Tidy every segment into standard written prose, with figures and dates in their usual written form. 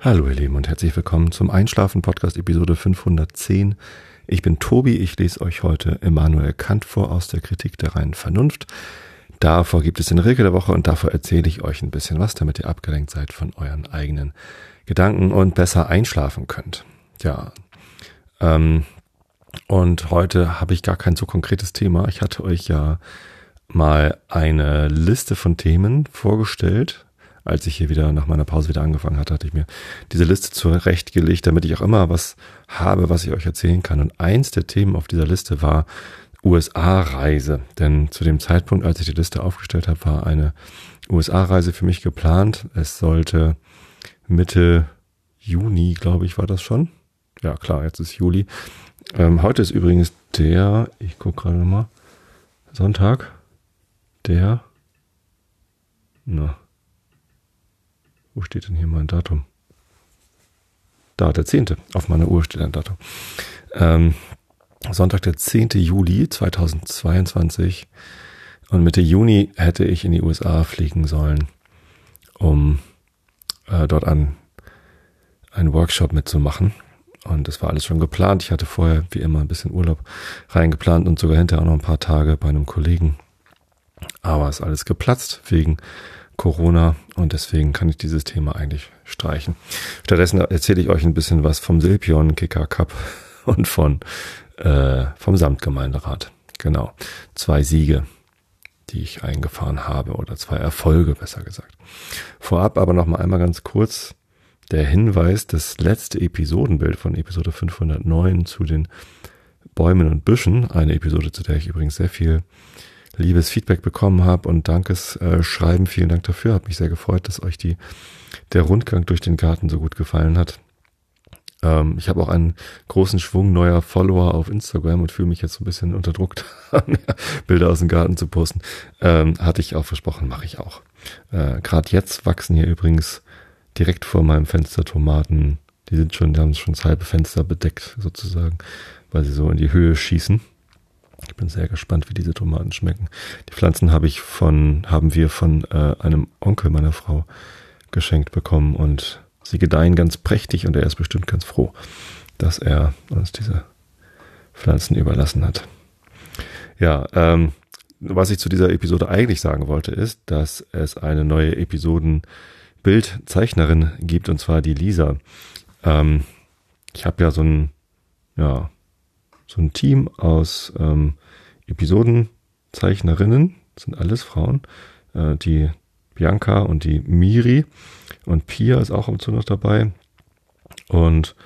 Hallo ihr Lieben und herzlich willkommen zum Einschlafen-Podcast Episode 510. Ich bin Tobi, ich lese euch heute Immanuel Kant vor aus der Kritik der reinen Vernunft. Davor gibt es den Rilke der Woche und davor erzähle ich euch ein bisschen was, damit ihr abgelenkt seid von euren eigenen Gedanken und besser einschlafen könnt. Ja, und heute habe ich gar kein so konkretes Thema. Ich hatte euch ja mal eine Liste von Themen vorgestellt. Als ich hier wieder nach meiner Pause wieder angefangen hatte, hatte ich mir diese Liste zurechtgelegt, damit ich auch immer was habe, was ich euch erzählen kann. Und eins der Themen auf dieser Liste war USA-Reise. Denn zu dem Zeitpunkt, als ich die Liste aufgestellt habe, war eine USA-Reise für mich geplant. Es sollte Mitte Juni, glaube ich, war das schon. Ja klar, jetzt ist Juli. Heute ist übrigens ich gucke gerade nochmal, Sonntag, wo steht denn hier mein Datum? Da, der 10. Auf meiner Uhr steht ein Datum. Sonntag, der 10. Juli 2022. Und Mitte Juni hätte ich in die USA fliegen sollen, um dort einen Workshop mitzumachen. Und das war alles schon geplant. Ich hatte vorher, wie immer, ein bisschen Urlaub reingeplant und sogar hinterher auch noch ein paar Tage bei einem Kollegen. Aber es ist alles geplatzt wegen Corona und deswegen kann ich dieses Thema eigentlich streichen. Stattdessen erzähle ich euch ein bisschen was vom Silpion Kicker Cup und vom Samtgemeinderat. Genau, 2 Siege, die ich eingefahren habe oder 2 Erfolge, besser gesagt. Vorab aber noch mal einmal ganz kurz der Hinweis, das letzte Episodenbild von Episode 509 zu den Bäumen und Büschen, eine Episode, zu der ich übrigens sehr viel liebes Feedback bekommen habe und Dankesschreiben, vielen Dank dafür. Hat mich sehr gefreut, dass euch der Rundgang durch den Garten so gut gefallen hat. Ich habe auch einen großen Schwung neuer Follower auf Instagram und fühle mich jetzt so ein bisschen unter Druck, Bilder aus dem Garten zu posten. Hatte ich auch versprochen, mache ich auch. Gerade jetzt wachsen hier übrigens direkt vor meinem Fenster Tomaten. Die haben schon das halbe Fenster bedeckt sozusagen, weil sie so in die Höhe schießen. Ich bin sehr gespannt, wie diese Tomaten schmecken. Die Pflanzen haben wir von einem Onkel meiner Frau geschenkt bekommen und sie gedeihen ganz prächtig und er ist bestimmt ganz froh, dass er uns diese Pflanzen überlassen hat. Ja, was ich zu dieser Episode eigentlich sagen wollte, ist, dass es eine neue Episoden-Bildzeichnerin gibt, und zwar die Lisa. Ich habe ja so ein Team aus Episodenzeichnerinnen, das sind alles Frauen, die Bianca und die Miri und Pia ist auch ab und zu noch dabei und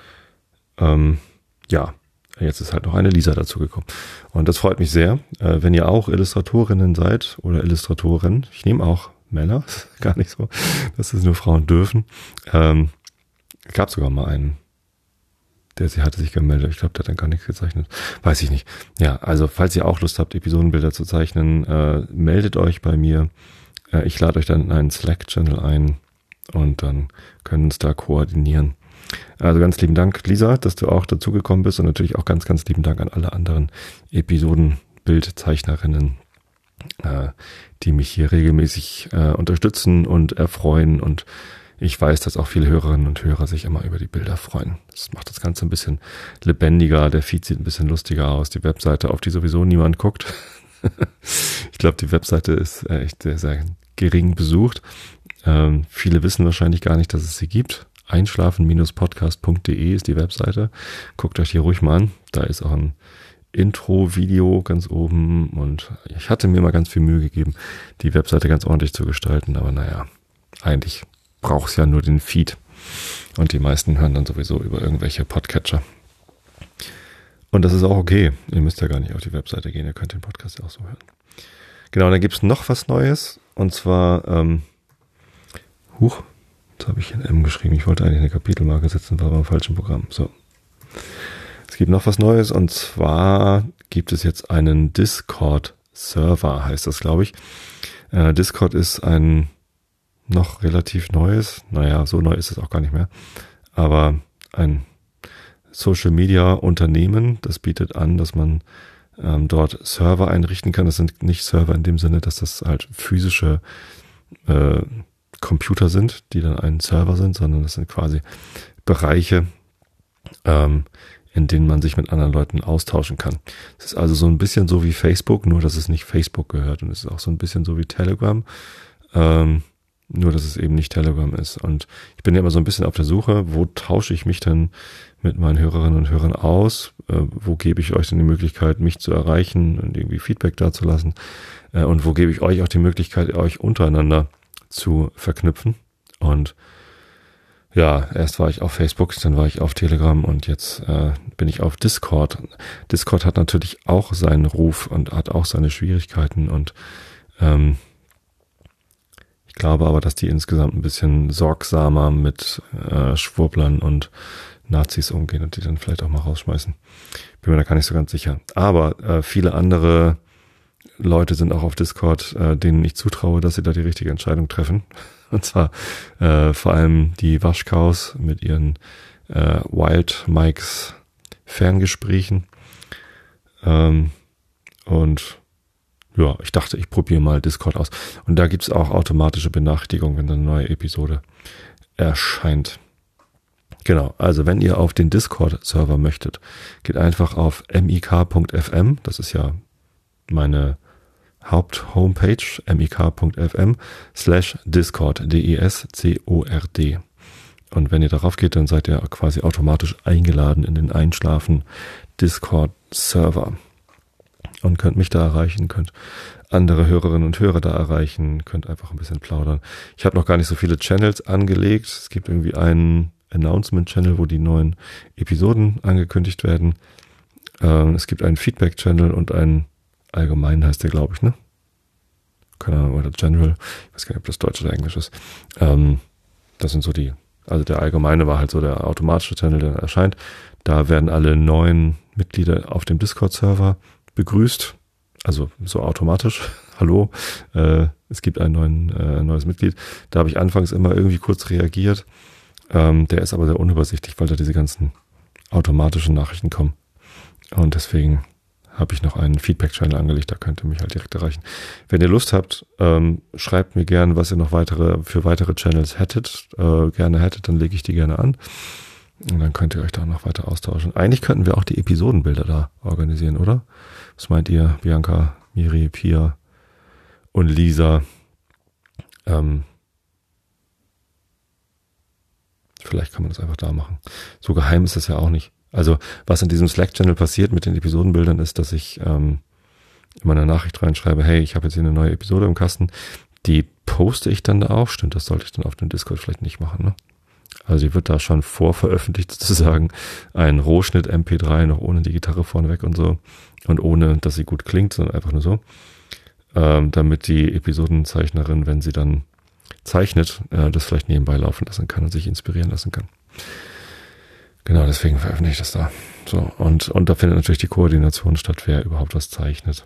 jetzt ist halt noch eine Lisa dazugekommen und das freut mich sehr, wenn ihr auch Illustratorinnen seid oder Illustratoren, ich nehme auch Männer, gar nicht so, dass es nur Frauen dürfen, gab sogar mal einen, sie hatte sich gemeldet. Ich glaube, der hat dann gar nichts gezeichnet. Weiß ich nicht. Ja, also falls ihr auch Lust habt, Episodenbilder zu zeichnen, meldet euch bei mir. Ich lade euch dann in einen Slack-Channel ein und dann können wir uns da koordinieren. Also ganz lieben Dank, Lisa, dass du auch dazugekommen bist und natürlich auch ganz, ganz lieben Dank an alle anderen Episodenbildzeichnerinnen, die mich hier regelmäßig unterstützen und erfreuen, und ich weiß, dass auch viele Hörerinnen und Hörer sich immer über die Bilder freuen. Das macht das Ganze ein bisschen lebendiger. Der Feed sieht ein bisschen lustiger aus. Die Webseite, auf die sowieso niemand guckt. Ich glaube, die Webseite ist echt sehr, sehr gering besucht. Viele wissen wahrscheinlich gar nicht, dass es sie gibt. Einschlafen-podcast.de ist die Webseite. Guckt euch die ruhig mal an. Da ist auch ein Intro-Video ganz oben. Und ich hatte mir mal ganz viel Mühe gegeben, die Webseite ganz ordentlich zu gestalten. Aber naja, eigentlich brauchst ja nur den Feed. Und die meisten hören dann sowieso über irgendwelche Podcatcher. Und das ist auch okay. Ihr müsst ja gar nicht auf die Webseite gehen. Ihr könnt den Podcast ja auch so hören. Genau, dann gibt es noch was Neues. Und zwar, jetzt habe ich ein M geschrieben. Ich wollte eigentlich eine Kapitelmarke setzen, war aber im falschen Programm. So. Es gibt noch was Neues. Und zwar gibt es jetzt einen Discord-Server, heißt das, glaube ich. Discord ist ein noch relativ neues, naja, so neu ist es auch gar nicht mehr, aber ein Social-Media-Unternehmen, das bietet an, dass man dort Server einrichten kann. Das sind nicht Server in dem Sinne, dass das halt physische Computer sind, die dann ein Server sind, sondern das sind quasi Bereiche, in denen man sich mit anderen Leuten austauschen kann. Es ist also so ein bisschen so wie Facebook, nur dass es nicht Facebook gehört, und es ist auch so ein bisschen so wie Telegram, nur dass es eben nicht Telegram ist. Und ich bin ja immer so ein bisschen auf der Suche, wo tausche ich mich denn mit meinen Hörerinnen und Hörern aus, wo gebe ich euch denn die Möglichkeit, mich zu erreichen und irgendwie Feedback dazulassen, und wo gebe ich euch auch die Möglichkeit, euch untereinander zu verknüpfen. Und ja, erst war ich auf Facebook, dann war ich auf Telegram und jetzt bin ich auf Discord. Discord hat natürlich auch seinen Ruf und hat auch seine Schwierigkeiten, und ich glaube aber, dass die insgesamt ein bisschen sorgsamer mit Schwurblern und Nazis umgehen und die dann vielleicht auch mal rausschmeißen. Bin mir da gar nicht so ganz sicher. Aber viele andere Leute sind auch auf Discord, denen ich zutraue, dass sie da die richtige Entscheidung treffen. Und zwar vor allem die Waschkaus mit ihren Wild Mikes Ferngesprächen. Und ja, ich dachte, ich probiere mal Discord aus. Und da gibt's auch automatische Benachrichtigungen, wenn eine neue Episode erscheint. Genau, also wenn ihr auf den Discord-Server möchtet, geht einfach auf mik.fm, das ist ja meine Haupt-Homepage, mik.fm/Discord, D-E-S-C-O-R-D. Und wenn ihr darauf geht, dann seid ihr quasi automatisch eingeladen in den Einschlafen-Discord-Server. Und könnt mich da erreichen, könnt andere Hörerinnen und Hörer da erreichen, könnt einfach ein bisschen plaudern. Ich habe noch gar nicht so viele Channels angelegt. Es gibt irgendwie einen Announcement-Channel, wo die neuen Episoden angekündigt werden. Es gibt einen Feedback-Channel und einen allgemeinen, heißt der, glaube ich, ne? Keine Ahnung, oder General. Ich weiß gar nicht, ob das Deutsch oder Englisch ist. Das sind so die, also der allgemeine war halt so der automatische Channel, der erscheint. Da werden alle neuen Mitglieder auf dem Discord-Server begrüßt, also so automatisch. Hallo, es gibt ein neues Mitglied. Da habe ich anfangs immer irgendwie kurz reagiert. Der ist aber sehr unübersichtlich, weil da diese ganzen automatischen Nachrichten kommen. Und deswegen habe ich noch einen Feedback-Channel angelegt, da könnt ihr mich halt direkt erreichen. Wenn ihr Lust habt, schreibt mir gerne, was ihr noch für weitere Channels gerne hättet, dann lege ich die gerne an. Und dann könnt ihr euch da noch weiter austauschen. Eigentlich könnten wir auch die Episodenbilder da organisieren, oder? Was meint ihr, Bianca, Miri, Pia und Lisa? Vielleicht kann man das einfach da machen. So geheim ist das ja auch nicht. Also was in diesem Slack-Channel passiert mit den Episodenbildern ist, dass ich immer eine Nachricht reinschreibe, hey, ich habe jetzt hier eine neue Episode im Kasten. Die poste ich dann da auch. Stimmt, das sollte ich dann auf dem Discord vielleicht nicht machen, ne? Also die wird da schon vorveröffentlicht sozusagen. Ein Rohschnitt MP3, noch ohne die Gitarre vorneweg und so. Und ohne, dass sie gut klingt, sondern einfach nur so. Damit die Episodenzeichnerin, wenn sie dann zeichnet, das vielleicht nebenbei laufen lassen kann und sich inspirieren lassen kann. Genau, deswegen veröffentliche ich das da. So, und da findet natürlich die Koordination statt, wer überhaupt was zeichnet.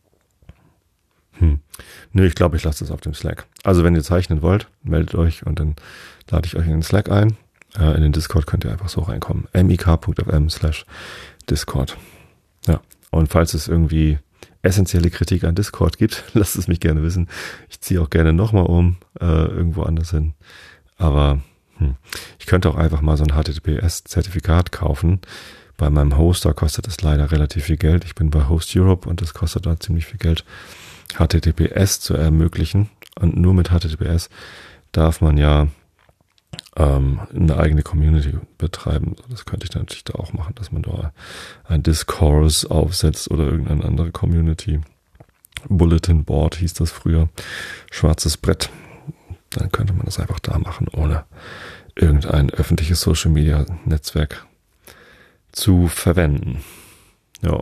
Nö, ich glaube, ich lasse das auf dem Slack. Also wenn ihr zeichnen wollt, meldet euch und dann lade ich euch in den Slack ein. In den Discord könnt ihr einfach so reinkommen. mik.fm/Discord. Ja, und falls es irgendwie essentielle Kritik an Discord gibt, lasst es mich gerne wissen. Ich ziehe auch gerne nochmal irgendwo anders hin. Aber ich könnte auch einfach mal so ein HTTPS-Zertifikat kaufen. Bei meinem Hoster kostet es leider relativ viel Geld. Ich bin bei Host Europe und das kostet da ziemlich viel Geld, HTTPS zu ermöglichen. Und nur mit HTTPS darf man ja eine eigene Community betreiben. Das könnte ich dann natürlich da auch machen, dass man da ein Discourse aufsetzt oder irgendeine andere Community. Bulletin Board hieß das früher. Schwarzes Brett. Dann könnte man das einfach da machen, ohne irgendein öffentliches Social Media Netzwerk zu verwenden. Ja.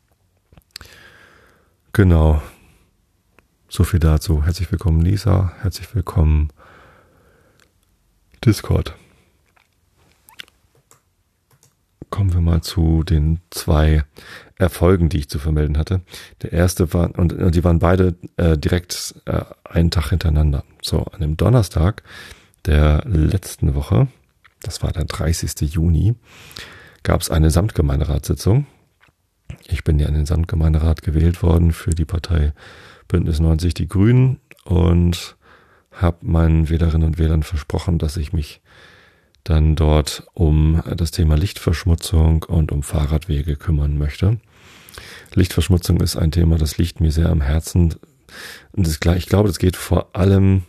Genau. So viel dazu. Herzlich willkommen, Lisa. Herzlich willkommen, Discord. Kommen wir mal zu den 2 Erfolgen, die ich zu vermelden hatte. Der erste war, und die waren beide direkt einen Tag hintereinander. So, an dem Donnerstag der letzten Woche, das war der 30. Juni, gab es eine Samtgemeinderatssitzung. Ich bin ja in den Samtgemeinderat gewählt worden für die Partei Bündnis 90 Die Grünen und habe meinen Wählerinnen und Wählern versprochen, dass ich mich dann dort um das Thema Lichtverschmutzung und um Fahrradwege kümmern möchte. Lichtverschmutzung ist ein Thema, das liegt mir sehr am Herzen. Und ich glaube, das geht vor allem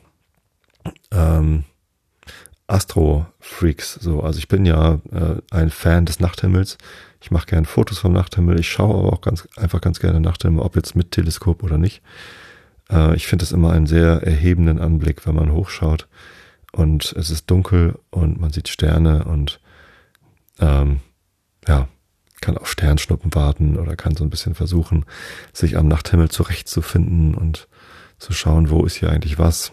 Astro-Freaks so. Also ich bin ja ein Fan des Nachthimmels. Ich mache gerne Fotos vom Nachthimmel. Ich schaue aber auch ganz gerne Nachthimmel, ob jetzt mit Teleskop oder nicht. Ich finde es immer einen sehr erhebenden Anblick, wenn man hochschaut und es ist dunkel und man sieht Sterne und kann auf Sternschnuppen warten oder kann so ein bisschen versuchen, sich am Nachthimmel zurechtzufinden und zu schauen, wo ist hier eigentlich was.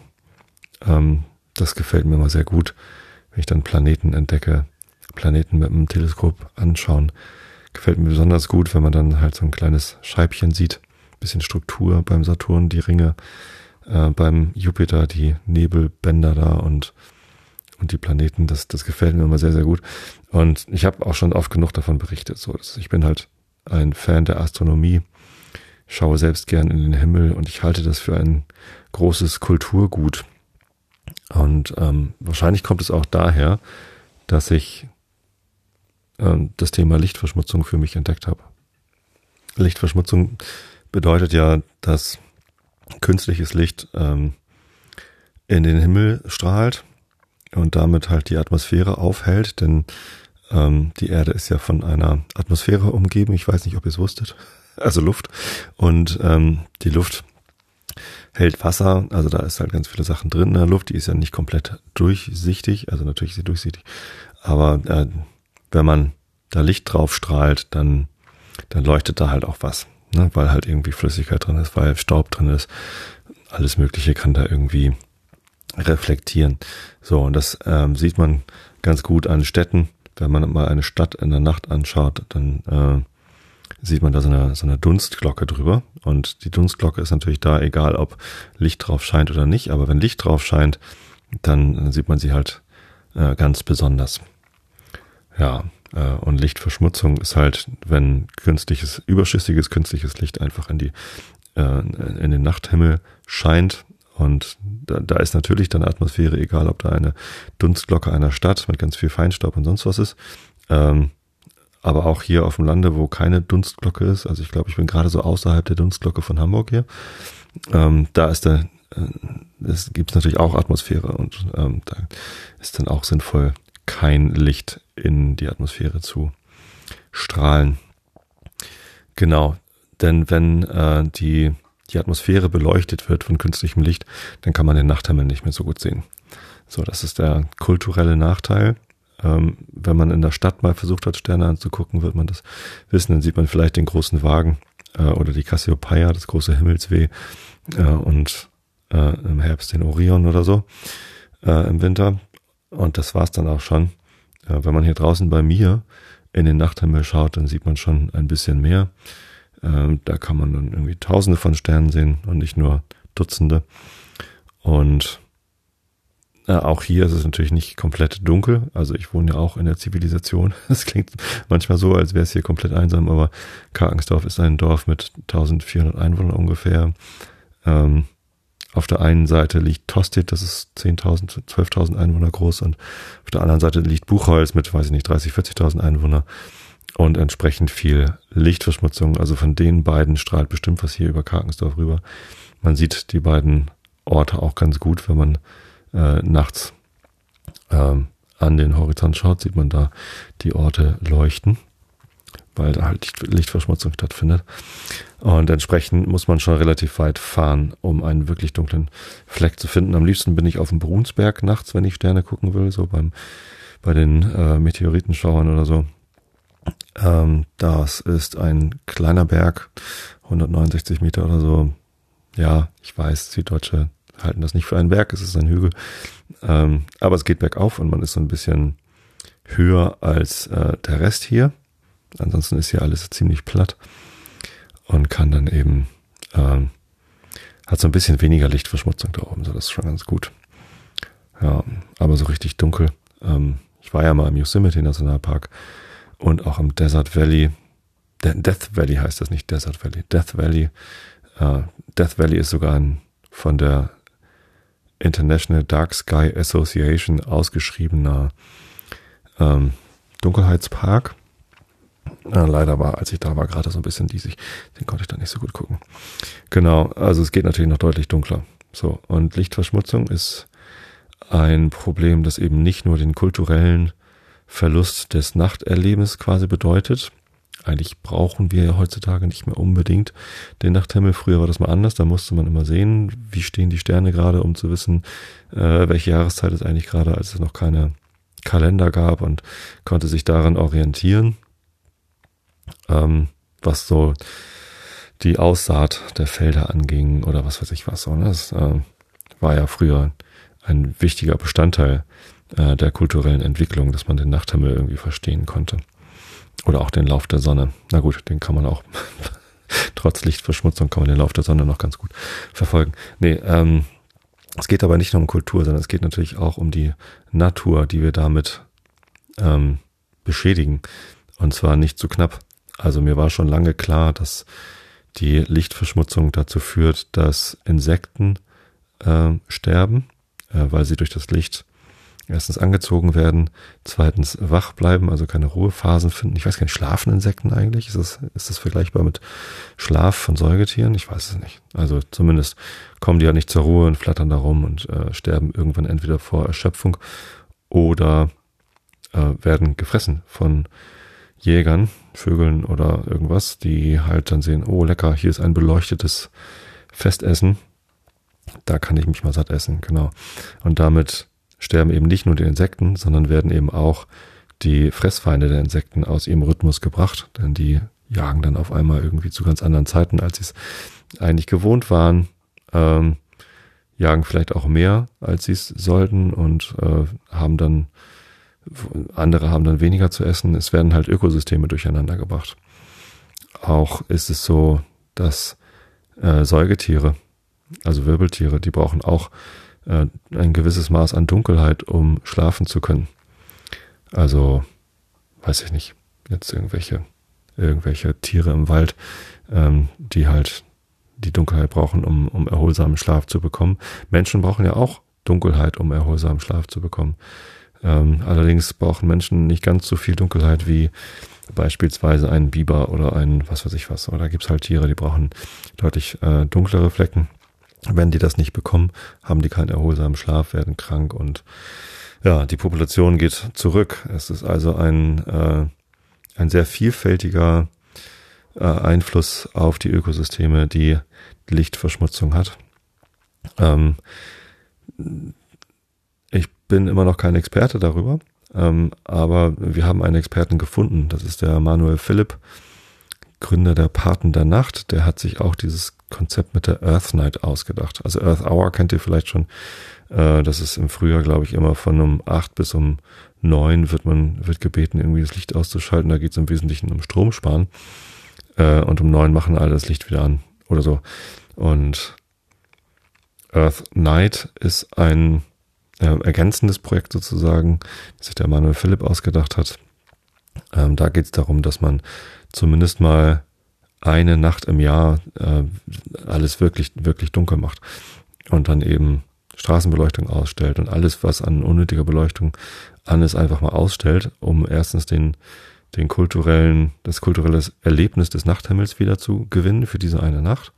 Das gefällt mir immer sehr gut, wenn ich dann Planeten entdecke, Planeten mit einem Teleskop anschauen. Gefällt mir besonders gut, wenn man dann halt so ein kleines Scheibchen sieht, bisschen Struktur beim Saturn, die Ringe, beim Jupiter, die Nebelbänder da und die Planeten, das gefällt mir immer sehr, sehr gut. Und ich habe auch schon oft genug davon berichtet. So, ich bin halt ein Fan der Astronomie, schaue selbst gern in den Himmel und ich halte das für ein großes Kulturgut. Und wahrscheinlich kommt es auch daher, dass ich das Thema Lichtverschmutzung für mich entdeckt habe. Lichtverschmutzung bedeutet ja, dass künstliches Licht in den Himmel strahlt und damit halt die Atmosphäre aufhält, denn die Erde ist ja von einer Atmosphäre umgeben. Ich weiß nicht, ob ihr es wusstet. Also Luft. Und die Luft hält Wasser, also da ist halt ganz viele Sachen drin in der Luft, die ist ja nicht komplett durchsichtig, also natürlich ist sie durchsichtig, aber wenn man da Licht drauf strahlt, dann leuchtet da halt auch was, ne? Weil halt irgendwie Flüssigkeit drin ist, weil Staub drin ist, alles Mögliche kann da irgendwie reflektieren. So, und das sieht man ganz gut an Städten, wenn man mal eine Stadt in der Nacht anschaut, dann sieht man da so eine Dunstglocke drüber. Und die Dunstglocke ist natürlich da, egal ob Licht drauf scheint oder nicht. Aber wenn Licht drauf scheint, dann sieht man sie halt ganz besonders. Ja, und Lichtverschmutzung ist halt, wenn überschüssiges künstliches Licht einfach in den Nachthimmel scheint. Und da ist natürlich dann Atmosphäre, egal ob da eine Dunstglocke einer Stadt mit ganz viel Feinstaub und sonst was ist. Aber auch hier auf dem Lande, wo keine Dunstglocke ist, also ich glaube, ich bin gerade so außerhalb der Dunstglocke von Hamburg hier, da gibt es natürlich auch Atmosphäre und da ist dann auch sinnvoll, kein Licht in die Atmosphäre zu strahlen. Genau, denn wenn die Atmosphäre beleuchtet wird von künstlichem Licht, dann kann man den Nachthimmel nicht mehr so gut sehen. So, das ist der kulturelle Nachteil. Wenn man in der Stadt mal versucht hat, Sterne anzugucken, wird man das wissen. Dann sieht man vielleicht den großen Wagen oder die Cassiopeia, das große Himmelsweh und im Herbst den Orion oder so im Winter. Und das war's dann auch schon. Wenn man hier draußen bei mir in den Nachthimmel schaut, dann sieht man schon ein bisschen mehr. Da kann man dann irgendwie Tausende von Sternen sehen und nicht nur Dutzende. Und auch hier ist es natürlich nicht komplett dunkel. Also ich wohne ja auch in der Zivilisation. Das klingt manchmal so, als wäre es hier komplett einsam, aber Karkensdorf ist ein Dorf mit 1400 Einwohnern ungefähr. Auf der einen Seite liegt Tostedt, das ist 10.000, 12.000 Einwohner groß, und auf der anderen Seite liegt Buchholz mit, 30.000, 40.000 Einwohner und entsprechend viel Lichtverschmutzung. Also von den beiden strahlt bestimmt was hier über Karkensdorf rüber. Man sieht die beiden Orte auch ganz gut, wenn man nachts an den Horizont schaut, sieht man da die Orte leuchten, weil da halt Lichtverschmutzung stattfindet. Und entsprechend muss man schon relativ weit fahren, um einen wirklich dunklen Fleck zu finden. Am liebsten bin ich auf dem Brunsberg nachts, wenn ich Sterne gucken will, so bei den Meteoritenschauern oder so. Das ist ein kleiner Berg, 169 Meter oder so. Ja, ich weiß, die Deutsche halten das nicht für einen Berg, es ist ein Hügel. Aber es geht bergauf und man ist so ein bisschen höher als der Rest hier. Ansonsten ist hier alles ziemlich platt und kann dann eben, hat so ein bisschen weniger Lichtverschmutzung da oben, so das ist schon ganz gut. Ja, aber so richtig dunkel. Ich war ja mal im Yosemite Nationalpark und auch im Desert Valley. Death Valley heißt das, nicht Desert Valley. Death Valley. Death Valley ist sogar von der International Dark Sky Association ausgeschriebener Dunkelheitspark. Leider war, als ich da war, gerade so ein bisschen diesig. Den konnte ich dann nicht so gut gucken. Genau, also es geht natürlich noch deutlich dunkler. So, und Lichtverschmutzung ist ein Problem, das eben nicht nur den kulturellen Verlust des Nachterlebens quasi bedeutet. Eigentlich brauchen wir ja heutzutage nicht mehr unbedingt den Nachthimmel. Früher war das mal anders, da musste man immer sehen, wie stehen die Sterne gerade, um zu wissen, welche Jahreszeit es eigentlich gerade, als es noch keine Kalender gab, und konnte sich daran orientieren, was so die Aussaat der Felder anging oder was weiß ich was. So, ne? Das war ja früher ein wichtiger Bestandteil der kulturellen Entwicklung, dass man den Nachthimmel irgendwie verstehen konnte. Oder auch den Lauf der Sonne. Na gut, den kann man auch, trotz Lichtverschmutzung kann man den Lauf der Sonne noch ganz gut verfolgen. Nee, es geht aber nicht nur um Kultur, sondern es geht natürlich auch um die Natur, die wir damit beschädigen. Und zwar nicht zu knapp. Also mir war schon lange klar, dass die Lichtverschmutzung dazu führt, dass Insekten sterben, weil sie durch das Licht erstens angezogen werden, zweitens wach bleiben, also keine Ruhephasen finden. Ich weiß gar nicht, schlafen Insekten eigentlich? Ist das vergleichbar mit Schlaf von Säugetieren? Ich weiß es nicht. Also zumindest kommen die ja nicht zur Ruhe und flattern da rum und sterben irgendwann entweder vor Erschöpfung oder werden gefressen von Jägern, Vögeln oder irgendwas, die halt dann sehen, oh lecker, hier ist ein beleuchtetes Festessen, da kann ich mich mal satt essen, genau. Und damit sterben eben nicht nur die Insekten, sondern werden eben auch die Fressfeinde der Insekten aus ihrem Rhythmus gebracht, denn die jagen dann auf einmal irgendwie zu ganz anderen Zeiten, als sie es eigentlich gewohnt waren, jagen vielleicht auch mehr, als sie es sollten, und andere haben dann weniger zu essen. Es werden halt Ökosysteme durcheinander gebracht. Auch ist es so, dass Säugetiere, also Wirbeltiere, die brauchen auch ein gewisses Maß an Dunkelheit, um schlafen zu können. Also, weiß ich nicht, jetzt irgendwelche Tiere im Wald, die halt die Dunkelheit brauchen, um erholsamen Schlaf zu bekommen. Menschen brauchen ja auch Dunkelheit, um erholsamen Schlaf zu bekommen. Allerdings brauchen Menschen nicht ganz so viel Dunkelheit wie beispielsweise ein Biber oder ein was weiß ich was. Oder da gibt's halt Tiere, die brauchen deutlich dunklere Flecken. Wenn die das nicht bekommen, haben die keinen erholsamen Schlaf, werden krank, und ja, die Population geht zurück. Es ist also ein sehr vielfältiger Einfluss auf die Ökosysteme, die Lichtverschmutzung hat. Ich bin immer noch kein Experte darüber, aber wir haben einen Experten gefunden. Das ist der Manuel Philipp, Gründer der Paten der Nacht. Der hat sich auch dieses Konzept mit der Earth Night ausgedacht. Also Earth Hour kennt ihr vielleicht schon. Das ist im Frühjahr, glaube ich, immer von um 8 bis um 9 wird gebeten, irgendwie das Licht auszuschalten. Da geht es im Wesentlichen um Stromsparen. Und um 9 machen alle das Licht wieder an oder so. Und Earth Night ist ein ergänzendes Projekt sozusagen, das sich der Manuel Philipp ausgedacht hat. Da geht es darum, dass man zumindest mal eine Nacht im Jahr alles wirklich, wirklich dunkel macht und dann eben Straßenbeleuchtung ausstellt und alles, was an unnötiger Beleuchtung an ist, einfach mal ausstellt, um erstens das kulturelle Erlebnis des Nachthimmels wieder zu gewinnen für diese eine Nacht.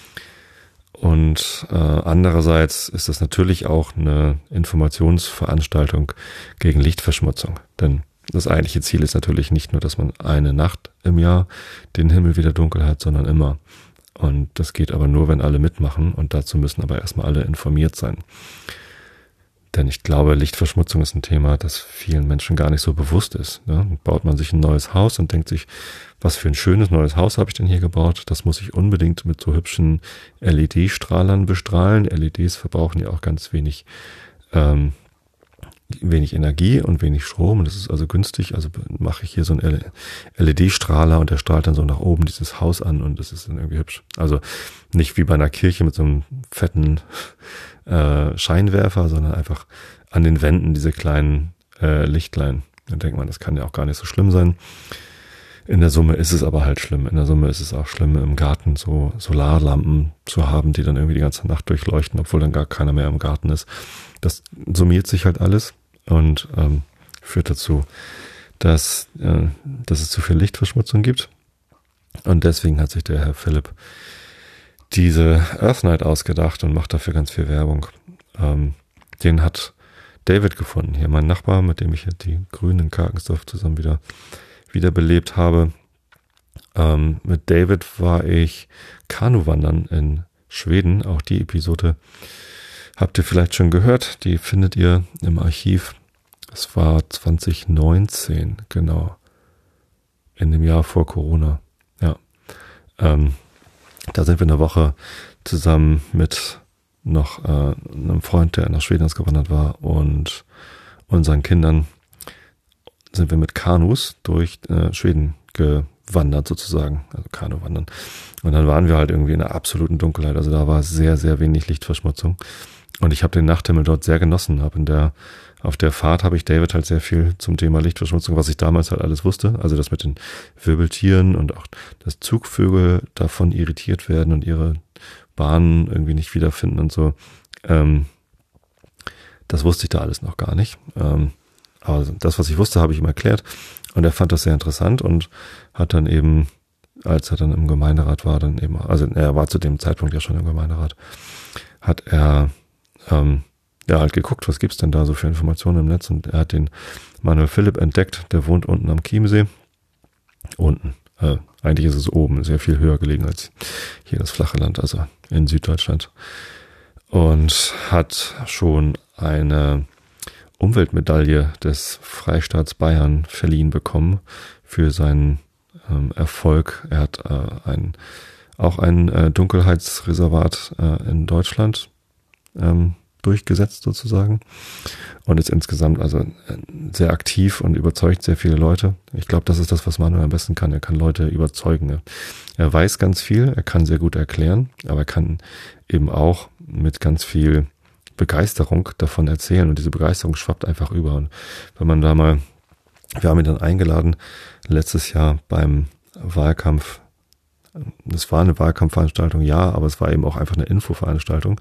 Und andererseits ist das natürlich auch eine Informationsveranstaltung gegen Lichtverschmutzung. Denn das eigentliche Ziel ist natürlich nicht nur, dass man eine Nacht im Jahr den Himmel wieder dunkel hat, sondern immer. Und das geht aber nur, wenn alle mitmachen, und dazu müssen aber erstmal alle informiert sein. Denn ich glaube, Lichtverschmutzung ist ein Thema, das vielen Menschen gar nicht so bewusst ist. Ne? Baut man sich ein neues Haus und denkt sich, was für ein schönes neues Haus habe ich denn hier gebaut? Das muss ich unbedingt mit so hübschen LED-Strahlern bestrahlen. LEDs verbrauchen ja auch ganz wenig Energie und wenig Strom. Und das ist also günstig. Also mache ich hier so einen LED-Strahler und der strahlt dann so nach oben dieses Haus an, und das ist dann irgendwie hübsch. Also nicht wie bei einer Kirche mit so einem fetten Scheinwerfer, sondern einfach an den Wänden diese kleinen Lichtlein. Dann denkt man, das kann ja auch gar nicht so schlimm sein. In der Summe ist es aber halt schlimm. In der Summe ist es auch schlimm, im Garten so Solarlampen zu haben, die dann irgendwie die ganze Nacht durchleuchten, obwohl dann gar keiner mehr im Garten ist. Das summiert sich halt alles und führt dazu, dass es zu viel Lichtverschmutzung gibt. Und deswegen hat sich der Herr Philipp diese Earth Night ausgedacht und macht dafür ganz viel Werbung. Den hat David gefunden, hier mein Nachbar, mit dem ich die Grünen in Karkensdorf zusammen wiederbelebt habe. Mit David war ich Kanuwandern in Schweden. Auch die Episode habt ihr vielleicht schon gehört. Die findet ihr im Archiv. Es war 2019, genau. In dem Jahr vor Corona. Ja. Da sind wir eine Woche zusammen mit noch einem Freund, der nach Schweden ausgewandert war, und unseren Kindern sind wir mit Kanus durch Schweden gewandert sozusagen, also Kanuwandern. Und dann waren wir halt irgendwie in einer absoluten Dunkelheit, also da war sehr, sehr wenig Lichtverschmutzung. Und ich habe den Nachthimmel dort sehr genossen. Auf der Fahrt habe ich David halt sehr viel zum Thema Lichtverschmutzung, was ich damals halt alles wusste, also das mit den Wirbeltieren und auch, dass Zugvögel davon irritiert werden und ihre Bahnen irgendwie nicht wiederfinden und so. Das wusste ich da alles noch gar nicht. Aber das, was ich wusste, habe ich ihm erklärt und er fand das sehr interessant und hat dann eben, als er dann im Gemeinderat war, dann eben, also er war zu dem Zeitpunkt ja schon im Gemeinderat, hat er halt geguckt, was gibt's denn da so für Informationen im Netz, und er hat den Manuel Philipp entdeckt, der wohnt unten am Chiemsee. Unten. Eigentlich ist es oben, sehr viel höher gelegen als hier das flache Land, also in Süddeutschland. Und hat schon eine Umweltmedaille des Freistaats Bayern verliehen bekommen für seinen Erfolg. Er hat auch ein Dunkelheitsreservat in Deutschland durchgesetzt sozusagen und ist insgesamt also sehr aktiv und überzeugt sehr viele Leute. Ich glaube, das ist das, was Manuel am besten kann. Er kann Leute überzeugen. Er weiß ganz viel, er kann sehr gut erklären, aber er kann eben auch mit ganz viel Begeisterung davon erzählen und diese Begeisterung schwappt einfach über. Und wenn man da mal, wir haben ihn dann eingeladen, letztes Jahr beim Wahlkampf, das war eine Wahlkampfveranstaltung, ja, aber es war eben auch einfach eine Infoveranstaltung,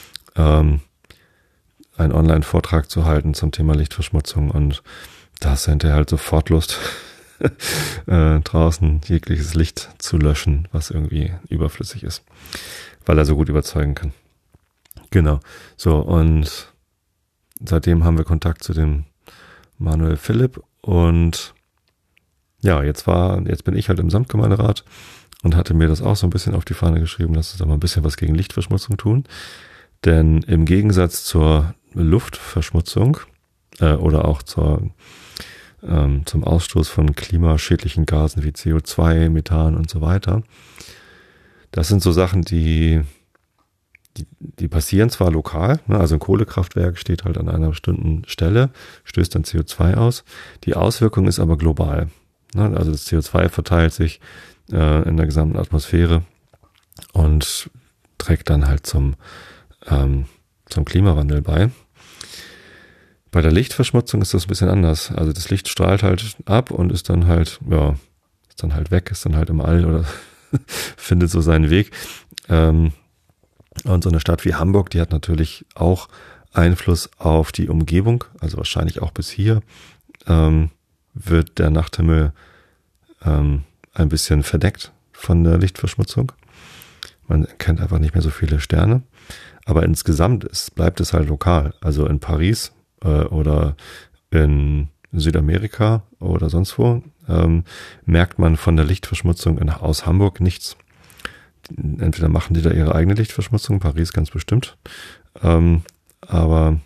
einen Online-Vortrag zu halten zum Thema Lichtverschmutzung, und da ist hinterher halt sofort Lust, draußen jegliches Licht zu löschen, was irgendwie überflüssig ist, weil er so gut überzeugen kann. Genau, so, und seitdem haben wir Kontakt zu dem Manuel Philipp, und ja, jetzt bin ich halt im Samtgemeinderat und hatte mir das auch so ein bisschen auf die Fahne geschrieben, lass uns da mal ein bisschen was gegen Lichtverschmutzung tun. Denn im Gegensatz zur Luftverschmutzung oder auch zum Ausstoß von klimaschädlichen Gasen wie CO2, Methan und so weiter, das sind so Sachen, die passieren zwar lokal, ne, also ein Kohlekraftwerk steht halt an einer bestimmten Stelle, stößt dann CO2 aus, die Auswirkung ist aber global. Ne, also das CO2 verteilt sich in der gesamten Atmosphäre und trägt dann halt zum Klimawandel bei. Bei der Lichtverschmutzung ist das ein bisschen anders. Also das Licht strahlt halt ab und ist dann halt weg, ist dann halt im All oder findet so seinen Weg. Und so eine Stadt wie Hamburg, die hat natürlich auch Einfluss auf die Umgebung, also wahrscheinlich auch bis hier wird der Nachthimmel ein bisschen verdeckt von der Lichtverschmutzung. Man erkennt einfach nicht mehr so viele Sterne. Aber insgesamt bleibt es halt lokal. Also in Paris oder in Südamerika oder sonst wo merkt man von der Lichtverschmutzung aus Hamburg nichts. Entweder machen die da ihre eigene Lichtverschmutzung, Paris ganz bestimmt, aber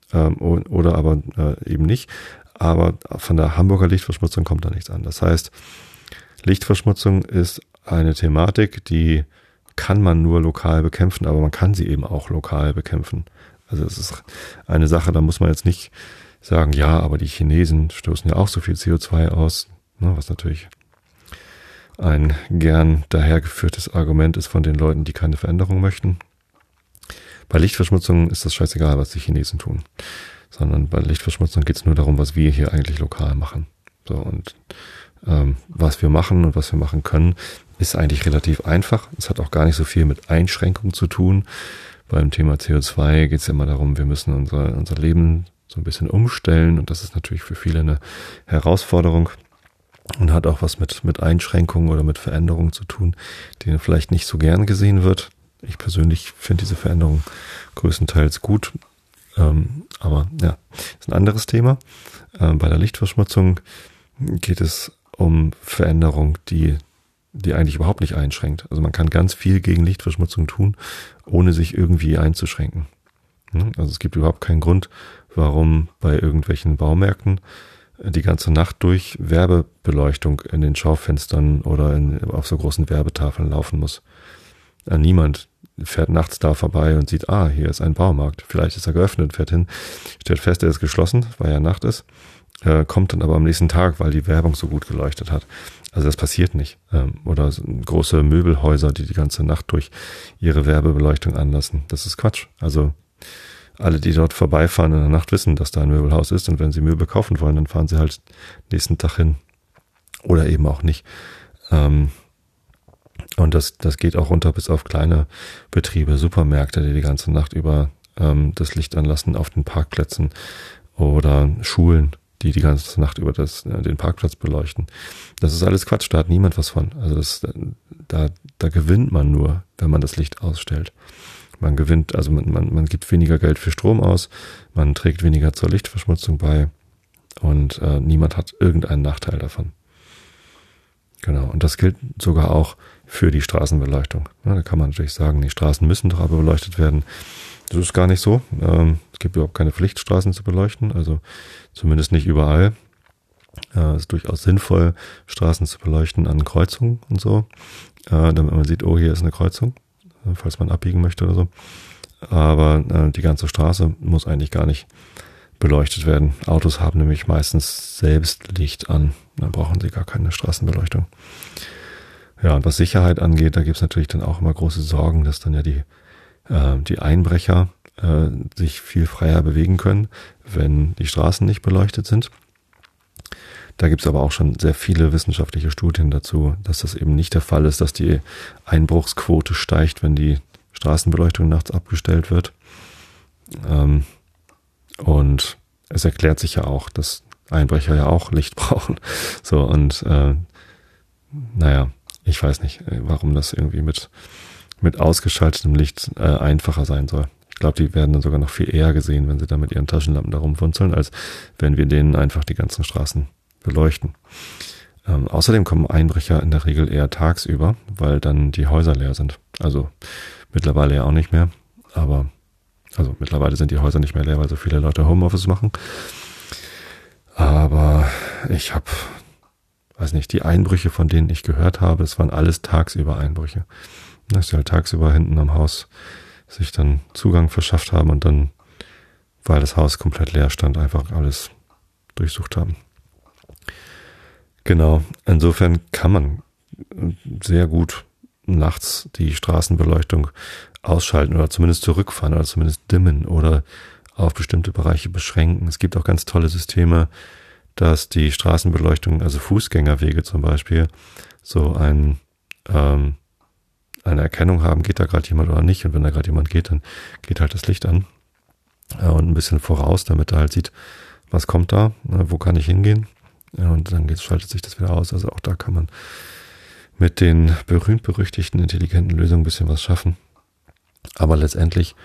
eben nicht. Aber von der Hamburger Lichtverschmutzung kommt da nichts an. Das heißt, Lichtverschmutzung ist eine Thematik, die kann man nur lokal bekämpfen, aber man kann sie eben auch lokal bekämpfen. Also es ist eine Sache, da muss man jetzt nicht sagen, ja, aber die Chinesen stoßen ja auch so viel CO2 aus, ne, was natürlich ein gern dahergeführtes Argument ist von den Leuten, die keine Veränderung möchten. Bei Lichtverschmutzung ist das scheißegal, was die Chinesen tun, sondern bei Lichtverschmutzung geht es nur darum, was wir hier eigentlich lokal machen. So, und was wir machen und was wir machen können, ist eigentlich relativ einfach. Es hat auch gar nicht so viel mit Einschränkungen zu tun. Beim Thema CO2 geht es ja immer darum, wir müssen unser Leben so ein bisschen umstellen, und das ist natürlich für viele eine Herausforderung und hat auch was mit Einschränkungen oder mit Veränderungen zu tun, die vielleicht nicht so gern gesehen wird. Ich persönlich finde diese Veränderung größtenteils gut, aber ja, ist ein anderes Thema. Bei der Lichtverschmutzung geht es um Veränderung, die eigentlich überhaupt nicht einschränkt. Also man kann ganz viel gegen Lichtverschmutzung tun, ohne sich irgendwie einzuschränken. Also es gibt überhaupt keinen Grund, warum bei irgendwelchen Baumärkten die ganze Nacht durch Werbebeleuchtung in den Schaufenstern oder auf so großen Werbetafeln laufen muss. Niemand fährt nachts da vorbei und sieht, hier ist ein Baumarkt. Vielleicht ist er geöffnet, fährt hin, stellt fest, er ist geschlossen, weil ja Nacht ist, kommt dann aber am nächsten Tag, weil die Werbung so gut geleuchtet hat. Also das passiert nicht. Oder große Möbelhäuser, die ganze Nacht durch ihre Werbebeleuchtung anlassen. Das ist Quatsch. Also alle, die dort vorbeifahren in der Nacht, wissen, dass da ein Möbelhaus ist, und wenn sie Möbel kaufen wollen, dann fahren sie halt nächsten Tag hin. Oder eben auch nicht. Und das geht auch runter bis auf kleine Betriebe, Supermärkte, die ganze Nacht über das Licht anlassen auf den Parkplätzen, oder Schulen, die ganze Nacht über den Parkplatz beleuchten. Das ist alles Quatsch, da hat niemand was von. Also da gewinnt man nur, wenn man das Licht ausstellt. Man gewinnt, also man gibt weniger Geld für Strom aus, man trägt weniger zur Lichtverschmutzung bei, und niemand hat irgendeinen Nachteil davon. Genau, und das gilt sogar auch für die Straßenbeleuchtung. Da kann man natürlich sagen, die Straßen müssen doch aber beleuchtet werden. Das ist gar nicht so. Es gibt überhaupt keine Pflicht, Straßen zu beleuchten, also zumindest nicht überall. Es ist durchaus sinnvoll, Straßen zu beleuchten an Kreuzungen und so, damit man sieht, hier ist eine Kreuzung, falls man abbiegen möchte oder so. Aber die ganze Straße muss eigentlich gar nicht beleuchtet werden. Autos haben nämlich meistens selbst Licht an. Da brauchen sie gar keine Straßenbeleuchtung. Ja, und was Sicherheit angeht, da gibt es natürlich dann auch immer große Sorgen, dass dann ja die Einbrecher sich viel freier bewegen können, wenn die Straßen nicht beleuchtet sind. Da gibt es aber auch schon sehr viele wissenschaftliche Studien dazu, dass das eben nicht der Fall ist, dass die Einbruchsquote steigt, wenn die Straßenbeleuchtung nachts abgestellt wird. Und es erklärt sich ja auch, dass Einbrecher ja auch Licht brauchen. So, und ich weiß nicht, warum das irgendwie mit ausgeschaltetem Licht einfacher sein soll. Ich glaube, die werden dann sogar noch viel eher gesehen, wenn sie da mit ihren Taschenlampen da rumfunzeln, als wenn wir denen einfach die ganzen Straßen beleuchten. Außerdem kommen Einbrecher in der Regel eher tagsüber, weil dann die Häuser leer sind. Also mittlerweile ja auch nicht mehr, aber mittlerweile sind die Häuser nicht mehr leer, weil so viele Leute Homeoffice machen. Aber ich habe, die Einbrüche, von denen ich gehört habe, es waren alles tagsüber Einbrüche. Dass sie halt tagsüber hinten am Haus sich dann Zugang verschafft haben und dann, weil das Haus komplett leer stand, einfach alles durchsucht haben. Genau, insofern kann man sehr gut nachts die Straßenbeleuchtung ausschalten oder zumindest zurückfahren oder zumindest dimmen oder auf bestimmte Bereiche beschränken. Es gibt auch ganz tolle Systeme, dass die Straßenbeleuchtung, also Fußgängerwege zum Beispiel, so eine Erkennung haben, geht da gerade jemand oder nicht. Und wenn da gerade jemand geht, dann geht halt das Licht an und ein bisschen voraus, damit er halt sieht, was kommt da, wo kann ich hingehen. Und dann schaltet sich das wieder aus. Also auch da kann man mit den berühmt-berüchtigten intelligenten Lösungen ein bisschen was schaffen. Aber letztendlich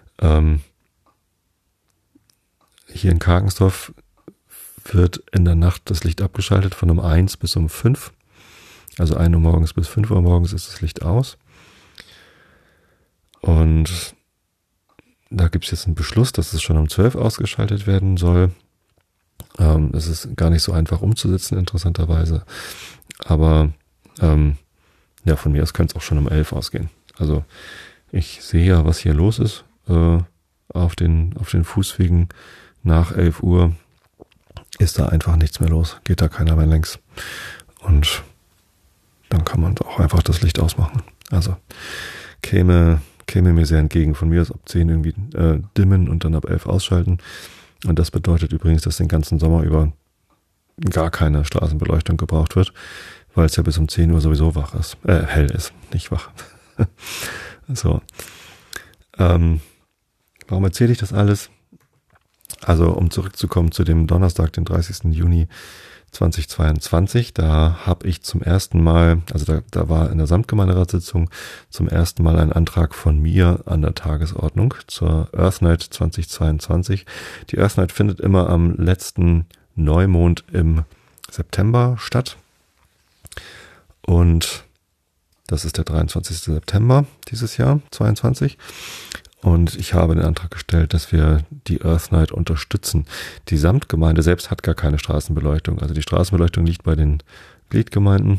hier in Karkensdorf wird in der Nacht das Licht abgeschaltet von um 1 bis um 5. Also 1 Uhr morgens bis 5 Uhr morgens ist das Licht aus. Und da gibt es jetzt einen Beschluss, dass es schon um 12 ausgeschaltet werden soll. Das ist gar nicht so einfach umzusetzen, interessanterweise. Aber von mir aus könnte es auch schon um 11 ausgehen. Also ich sehe ja, was hier los ist auf den Fußwegen. Nach 11 Uhr ist da einfach nichts mehr los. Geht da keiner mehr längs. Und dann kann man auch einfach das Licht ausmachen. Also käme mir sehr entgegen. Von mir aus ab 10 irgendwie dimmen und dann ab 11 ausschalten. Und das bedeutet übrigens, dass den ganzen Sommer über gar keine Straßenbeleuchtung gebraucht wird, weil es ja bis um 10 Uhr sowieso hell ist, nicht wach. So. Warum erzähle ich das alles? Also, um zurückzukommen zu dem Donnerstag, den 30. Juni 2022, da habe ich zum ersten Mal, also da war in der Samtgemeinderatssitzung zum ersten Mal ein Antrag von mir an der Tagesordnung zur Earth Night 2022. Die Earth Night findet immer am letzten Neumond im September statt. Und das ist der 23. September dieses Jahr, 22. Und ich habe den Antrag gestellt, dass wir die Earth Night unterstützen. Die Samtgemeinde selbst hat gar keine Straßenbeleuchtung. Also die Straßenbeleuchtung liegt bei den Gliedgemeinden.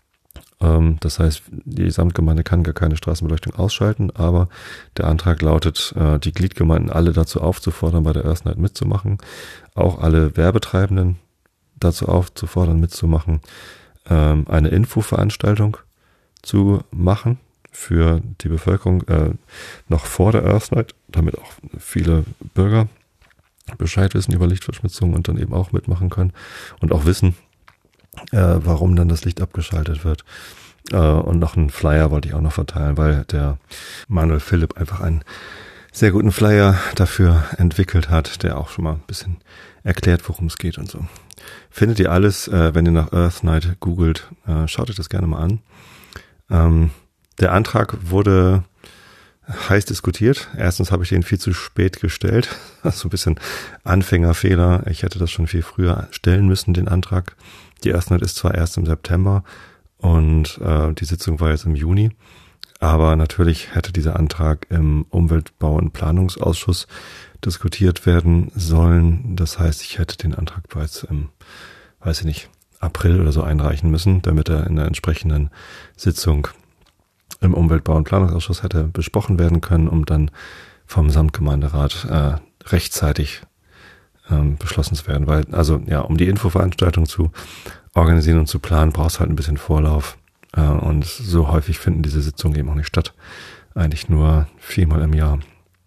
Das heißt, die Samtgemeinde kann gar keine Straßenbeleuchtung ausschalten, aber der Antrag lautet, die Gliedgemeinden alle dazu aufzufordern, bei der Earth Night mitzumachen. Auch alle Werbetreibenden dazu aufzufordern, mitzumachen. Eine Infoveranstaltung zu machen für die Bevölkerung noch vor der Earth Night, damit auch viele Bürger Bescheid wissen über Lichtverschmutzung und dann eben auch mitmachen können und auch wissen, warum dann das Licht abgeschaltet wird. Und noch einen Flyer wollte ich auch noch verteilen, weil der Manuel Philipp einfach einen sehr guten Flyer dafür entwickelt hat, der auch schon mal ein bisschen erklärt, worum es geht und so. Findet ihr alles, wenn ihr nach Earth Night googelt, schaut euch das gerne mal an. Der Antrag wurde heiß diskutiert. Erstens habe ich den viel zu spät gestellt. Das ist so ein bisschen Anfängerfehler. Ich hätte das schon viel früher stellen müssen, den Antrag. Die Earth Night ist zwar erst im September und die Sitzung war jetzt im Juni, aber natürlich hätte dieser Antrag im Umweltbau- und Planungsausschuss diskutiert werden sollen. Das heißt, ich hätte den Antrag bereits im, weiß ich nicht, April oder so einreichen müssen, damit er in der entsprechenden Sitzung im Umweltbau- und Planungsausschuss hätte besprochen werden können, um dann vom Samtgemeinderat rechtzeitig beschlossen zu werden. Weil, also ja, um die Infoveranstaltung zu organisieren und zu planen, brauchst du halt ein bisschen Vorlauf. Und so häufig finden diese Sitzungen eben auch nicht statt. Eigentlich nur 4-mal im Jahr.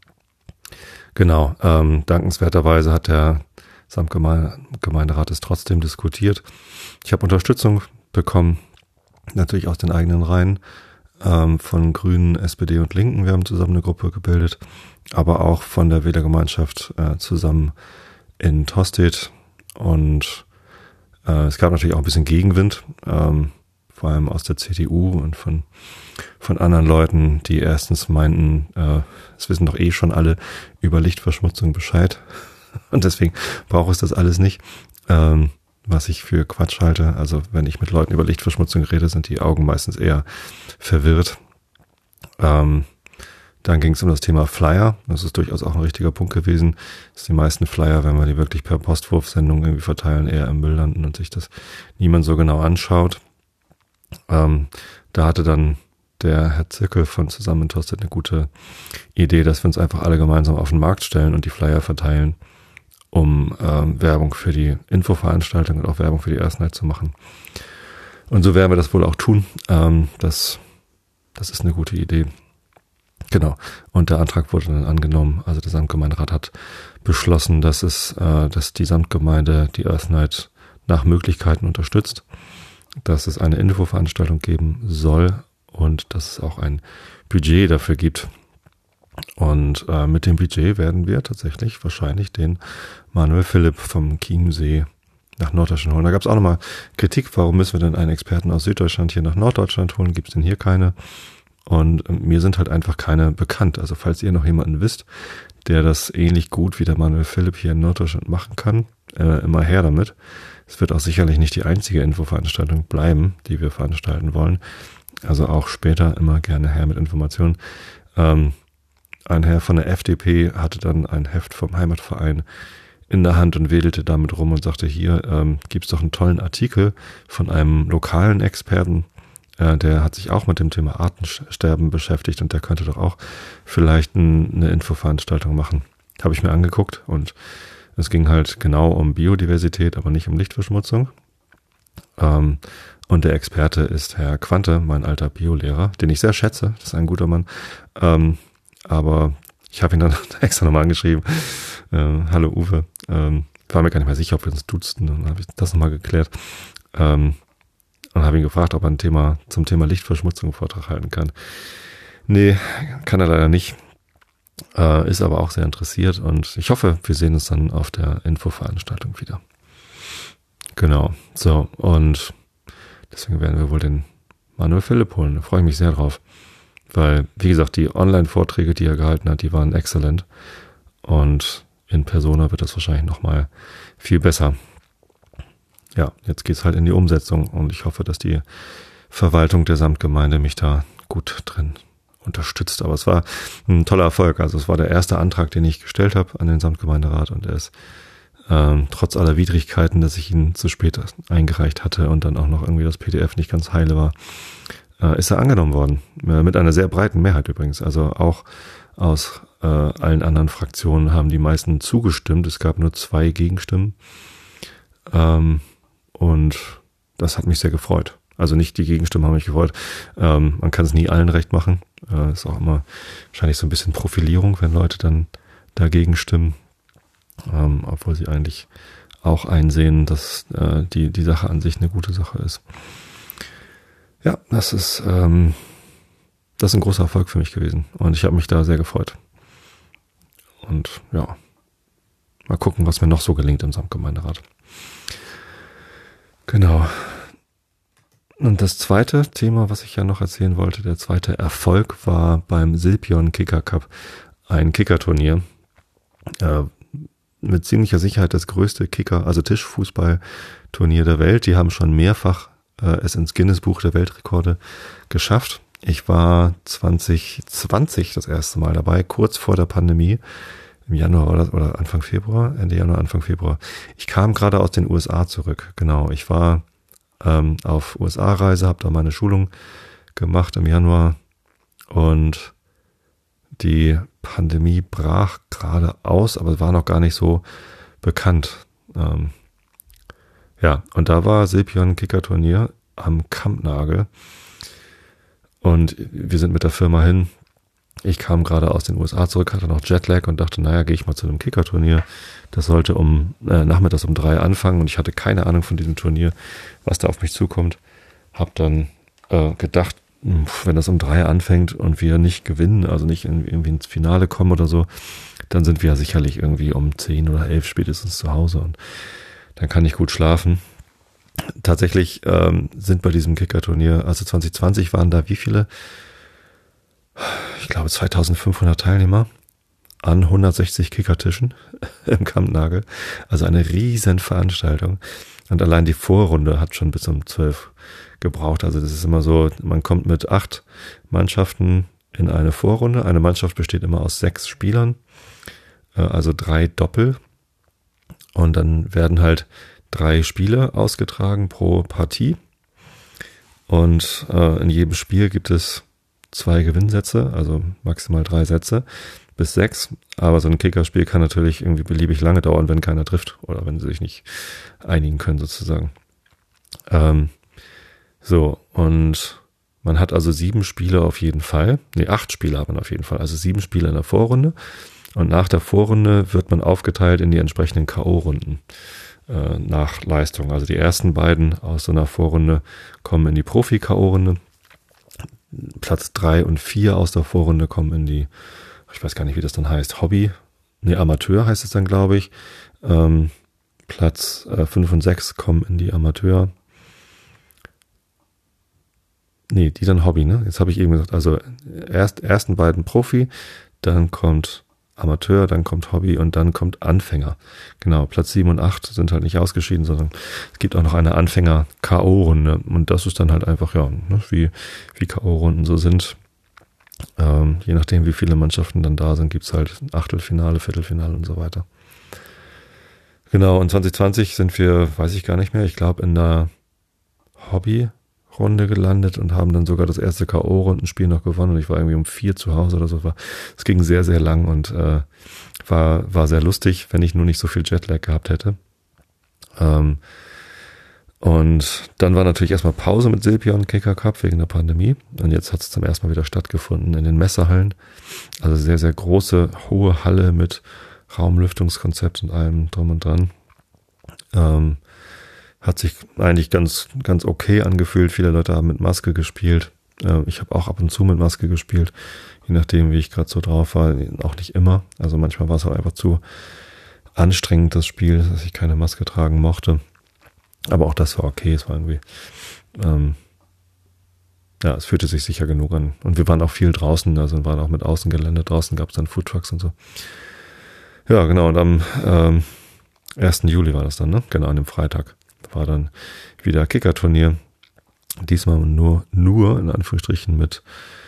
Genau, dankenswerterweise hat der Samtgemeinderat es trotzdem diskutiert. Ich habe Unterstützung bekommen, natürlich aus den eigenen Reihen, von Grünen, SPD und Linken. Wir haben zusammen eine Gruppe gebildet, aber auch von der Wählergemeinschaft zusammen in Tostedt. Und es gab natürlich auch ein bisschen Gegenwind, vor allem aus der CDU und von anderen Leuten, die erstens meinten, es wissen doch eh schon alle über Lichtverschmutzung Bescheid und deswegen braucht es das alles nicht, was ich für Quatsch halte. Also wenn ich mit Leuten über Lichtverschmutzung rede, sind die Augen meistens eher verwirrt. Dann ging es um das Thema Flyer. Das ist durchaus auch ein richtiger Punkt gewesen, dass die meisten Flyer, wenn wir die wirklich per Postwurfsendung irgendwie verteilen, eher im Müll landen und sich das niemand so genau anschaut. Da hatte dann der Herr Zirkel von Zusammen in Tostedt eine gute Idee, dass wir uns einfach alle gemeinsam auf den Markt stellen und die Flyer verteilen, um Werbung für die Infoveranstaltung und auch Werbung für die Earth Night zu machen. Und so werden wir das wohl auch tun. Das ist eine gute Idee. Genau. Und der Antrag wurde dann angenommen. Also der Samtgemeinderat hat beschlossen, dass die Samtgemeinde die Earth Night nach Möglichkeiten unterstützt, dass es eine Infoveranstaltung geben soll und dass es auch ein Budget dafür gibt. Und mit dem Budget werden wir tatsächlich wahrscheinlich den Manuel Philipp vom Chiemsee nach Norddeutschland holen. Da gab es auch nochmal Kritik, warum müssen wir denn einen Experten aus Süddeutschland hier nach Norddeutschland holen? Gibt es denn hier keine? Und mir sind halt einfach keine bekannt. Also falls ihr noch jemanden wisst, der das ähnlich gut wie der Manuel Philipp hier in Norddeutschland machen kann, immer her damit. Es wird auch sicherlich nicht die einzige Infoveranstaltung bleiben, die wir veranstalten wollen. Also auch später immer gerne her mit Informationen. Ein Herr von der FDP hatte dann ein Heft vom Heimatverein in der Hand und wedelte damit rum und sagte, hier gibt's doch einen tollen Artikel von einem lokalen Experten, der hat sich auch mit dem Thema Artensterben beschäftigt und der könnte doch auch vielleicht eine Infoveranstaltung machen. Habe ich mir angeguckt und es ging halt genau um Biodiversität, aber nicht um Lichtverschmutzung. Und der Experte ist Herr Quante, mein alter Biolehrer, den ich sehr schätze. Das ist ein guter Mann. Aber ich habe ihn dann extra nochmal angeschrieben. Hallo Uwe, war mir gar nicht mehr sicher, ob wir uns duzten. Dann habe ich das nochmal geklärt. Und habe ihn gefragt, ob er zum Thema Lichtverschmutzung einen Vortrag halten kann. Nee, kann er leider nicht. Ist aber auch sehr interessiert und ich hoffe, wir sehen uns dann auf der Infoveranstaltung wieder. Genau, so, und deswegen werden wir wohl den Manuel Philipp holen. Da freue ich mich sehr drauf. Weil, wie gesagt, die Online-Vorträge, die er gehalten hat, die waren exzellent. Und in Persona wird das wahrscheinlich nochmal viel besser. Ja, jetzt geht's halt in die Umsetzung und ich hoffe, dass die Verwaltung der Samtgemeinde mich da gut drin unterstützt. Aber es war ein toller Erfolg. Also es war der erste Antrag, den ich gestellt habe an den Samtgemeinderat und er ist trotz aller Widrigkeiten, dass ich ihn zu spät eingereicht hatte und dann auch noch irgendwie das PDF nicht ganz heile war, ist er angenommen worden. Mit einer sehr breiten Mehrheit übrigens. Also auch aus allen anderen Fraktionen haben die meisten zugestimmt. Es gab nur 2 Gegenstimmen. Und das hat mich sehr gefreut. Also nicht die Gegenstimmen haben mich gefreut. Man kann es nie allen recht machen. Ist auch immer wahrscheinlich so ein bisschen Profilierung, wenn Leute dann dagegen stimmen. Obwohl sie eigentlich auch einsehen, dass die Sache an sich eine gute Sache ist. Ja, das ist ein großer Erfolg für mich gewesen. Und ich habe mich da sehr gefreut. Und ja, mal gucken, was mir noch so gelingt im Samtgemeinderat. Genau. Und das zweite Thema, was ich ja noch erzählen wollte, der zweite Erfolg war beim Silpion Kicker Cup, ein Kickerturnier. Mit ziemlicher Sicherheit das größte also Tischfußballturnier der Welt. Die haben schon mehrfach es ins Guinness-Buch der Weltrekorde geschafft. Ich war 2020 das erste Mal dabei, kurz vor der Pandemie, im Januar oder Anfang Februar, Ende Januar, Anfang Februar. Ich kam gerade aus den USA zurück, genau. Ich war auf USA-Reise, habe da meine Schulung gemacht im Januar und die Pandemie brach gerade aus, aber war noch gar nicht so bekannt. Ja, und da war Silpion Kickerturnier am Kampnagel und wir sind mit der Firma hin. Ich kam gerade aus den USA zurück, hatte noch Jetlag und dachte, naja, gehe ich mal zu einem Kickerturnier. Das sollte nachmittags um 3 anfangen und ich hatte keine Ahnung von diesem Turnier, was da auf mich zukommt. Hab dann gedacht, wenn das um 3 anfängt und wir nicht gewinnen, also nicht irgendwie ins Finale kommen oder so, dann sind wir ja sicherlich irgendwie um 10 oder 11 spätestens zu Hause und dann kann ich gut schlafen. Tatsächlich sind bei diesem Kickerturnier, also 2020 waren da wie viele? Ich glaube 2500 Teilnehmer an 160 Kickertischen im Kampnagel. Also eine riesen Veranstaltung. Und allein die Vorrunde hat schon bis um 12 gebraucht. Also das ist immer so, man kommt mit 8 Mannschaften in eine Vorrunde. Eine Mannschaft besteht immer aus 6 Spielern, also 3 Doppel. Und dann werden halt 3 Spiele ausgetragen pro Partie. Und in jedem Spiel gibt es 2 Gewinnsätze, also maximal 3 Sätze bis 6. Aber so ein Kickerspiel kann natürlich irgendwie beliebig lange dauern, wenn keiner trifft oder wenn sie sich nicht einigen können sozusagen. So, und man hat also 7 Spiele auf jeden Fall. 8 Spiele hat man auf jeden Fall. Also 7 Spiele in der Vorrunde. Und nach der Vorrunde wird man aufgeteilt in die entsprechenden K.O.-Runden nach Leistung. Also die ersten beiden aus so einer Vorrunde kommen in die Profi-K.O.-Runde. Platz 3 und 4 aus der Vorrunde kommen in die, ich weiß gar nicht, wie das dann heißt, Amateur heißt es dann, glaube ich. Platz 5 und 6 kommen in die Amateur. Die dann Hobby, ne? Jetzt habe ich eben gesagt, also ersten beiden Profi, dann kommt Amateur, dann kommt Hobby und dann kommt Anfänger. Genau, Platz 7 und 8 sind halt nicht ausgeschieden, sondern es gibt auch noch eine Anfänger-K.O.-Runde und das ist dann halt einfach, ja, ne, wie K.O.-Runden so sind. Je nachdem, wie viele Mannschaften dann da sind, gibt's halt Achtelfinale, Viertelfinale und so weiter. Genau, und 2020 sind wir, weiß ich gar nicht mehr, ich glaube in der Hobby-Runde gelandet und haben dann sogar das erste K.O.-Rundenspiel noch gewonnen und ich war irgendwie um 4 zu Hause oder so. Es ging sehr, sehr lang und war sehr lustig, wenn ich nur nicht so viel Jetlag gehabt hätte. Und dann war natürlich erstmal Pause mit Silpion Kicker Cup wegen der Pandemie und jetzt hat es zum ersten Mal wieder stattgefunden in den Messehallen. Also sehr, sehr große, hohe Halle mit Raumlüftungskonzept und allem drum und dran. Hat sich eigentlich ganz, ganz okay angefühlt. Viele Leute haben mit Maske gespielt. Ich habe auch ab und zu mit Maske gespielt, je nachdem, wie ich gerade so drauf war. Auch nicht immer. Also manchmal war es auch einfach zu anstrengend, das Spiel, dass ich keine Maske tragen mochte. Aber auch das war okay. Es war irgendwie, es fühlte sich sicher genug an. Und wir waren auch viel draußen, also waren auch mit Außengelände. Draußen gab es dann Foodtrucks und so. Ja, genau. Und am 1. Juli war das dann, ne? Genau, an dem Freitag war dann wieder Kickerturnier. Diesmal nur in Anführungsstrichen mit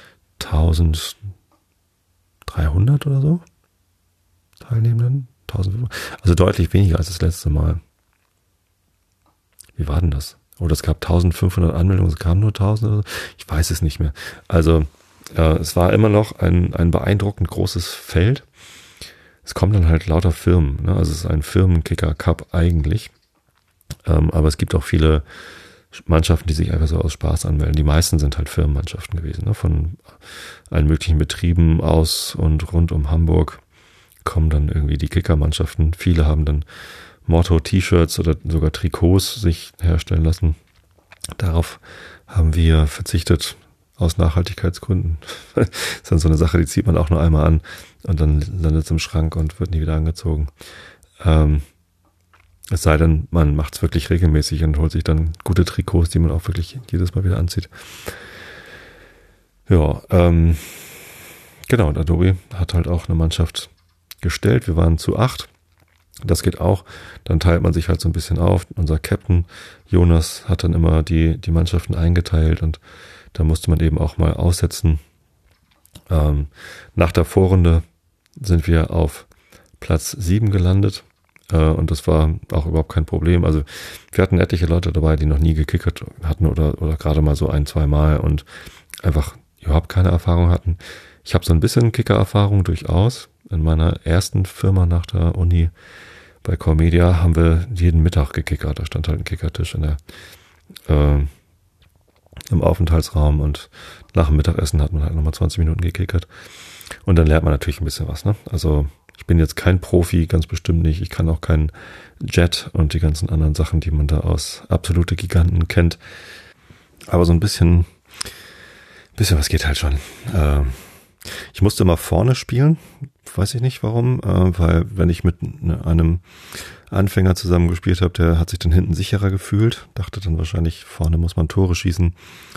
1300 oder so Teilnehmenden. 1500. Also deutlich weniger als das letzte Mal. Wie war denn das? Oder es gab 1500 Anmeldungen, es kamen nur 1000 oder so. Ich weiß es nicht mehr. Also es war immer noch ein beeindruckend großes Feld. Es kommen dann halt lauter Firmen. Ne? Also es ist ein Firmenkicker-Cup eigentlich. Aber es gibt auch viele Mannschaften, die sich einfach so aus Spaß anmelden. Die meisten sind halt Firmenmannschaften gewesen. Ne? Von allen möglichen Betrieben aus und rund um Hamburg kommen dann irgendwie die Kickermannschaften. Viele haben dann Motto-T-Shirts oder sogar Trikots sich herstellen lassen. Darauf haben wir verzichtet aus Nachhaltigkeitsgründen. Das ist dann so eine Sache, die zieht man auch nur einmal an und dann landet es im Schrank und wird nie wieder angezogen. Es sei denn, man macht es wirklich regelmäßig und holt sich dann gute Trikots, die man auch wirklich jedes Mal wieder anzieht. Ja, genau, und Adobe hat halt auch eine Mannschaft gestellt. Wir waren zu 8. Das geht auch. Dann teilt man sich halt so ein bisschen auf. Unser Captain Jonas hat dann immer die Mannschaften eingeteilt und da musste man eben auch mal aussetzen. Nach der Vorrunde sind wir auf Platz 7 gelandet. Und das war auch überhaupt kein Problem. Also wir hatten etliche Leute dabei, die noch nie gekickert hatten oder gerade mal so 1-2 Mal und einfach überhaupt keine Erfahrung hatten. Ich habe so ein bisschen Kicker-Erfahrung durchaus. In meiner ersten Firma nach der Uni bei Core Media haben wir jeden Mittag gekickert. Da stand halt ein Kickertisch im Aufenthaltsraum und nach dem Mittagessen hat man halt nochmal 20 Minuten gekickert. Und dann lernt man natürlich ein bisschen was, ne? Also ich bin jetzt kein Profi, ganz bestimmt nicht. Ich kann auch keinen Jet und die ganzen anderen Sachen, die man da aus absolute Giganten kennt. Aber so ein bisschen was geht halt schon. Ich musste mal vorne spielen, weiß ich nicht warum, weil wenn ich mit einem Anfänger zusammen gespielt habe, der hat sich dann hinten sicherer gefühlt, dachte dann wahrscheinlich, vorne muss man Tore schießen.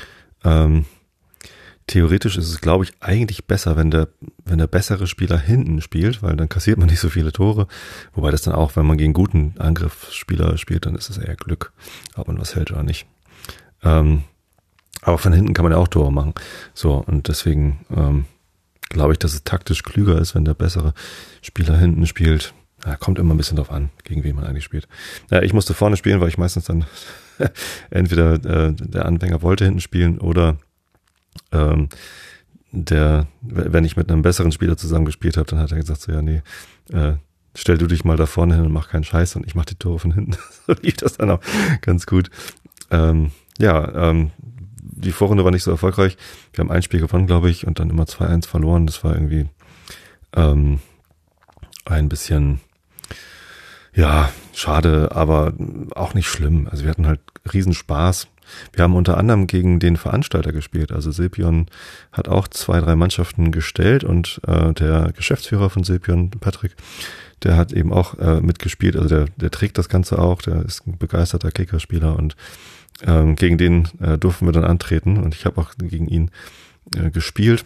Theoretisch ist es, glaube ich, eigentlich besser, wenn der bessere Spieler hinten spielt, weil dann kassiert man nicht so viele Tore. Wobei das dann auch, wenn man gegen guten Angriffsspieler spielt, dann ist es eher Glück, ob man was hält oder nicht. Aber von hinten kann man ja auch Tore machen. So, und deswegen glaube ich, dass es taktisch klüger ist, wenn der bessere Spieler hinten spielt. Ja, kommt immer ein bisschen drauf an, gegen wen man eigentlich spielt. Ja, ich musste vorne spielen, weil ich meistens dann entweder der Anfänger wollte hinten spielen oder wenn ich mit einem besseren Spieler zusammen gespielt habe, dann hat er gesagt, so ja, nee, stell du dich mal da vorne hin und mach keinen Scheiß und ich mach die Tore von hinten. So lief das dann auch ganz gut. Die Vorrunde war nicht so erfolgreich. Wir haben ein Spiel gewonnen, glaube ich, und dann immer 2-1 verloren. Das war irgendwie ein bisschen, ja, schade, aber auch nicht schlimm. Also wir hatten halt riesen Spaß. Wir haben unter anderem gegen den Veranstalter gespielt. Also Silpion hat auch 2-3 Mannschaften gestellt und der Geschäftsführer von Silpion, Patrick, der hat eben auch mitgespielt. Also der trägt das Ganze auch. Der ist ein begeisterter Kickerspieler und gegen den durften wir dann antreten und ich habe auch gegen ihn gespielt.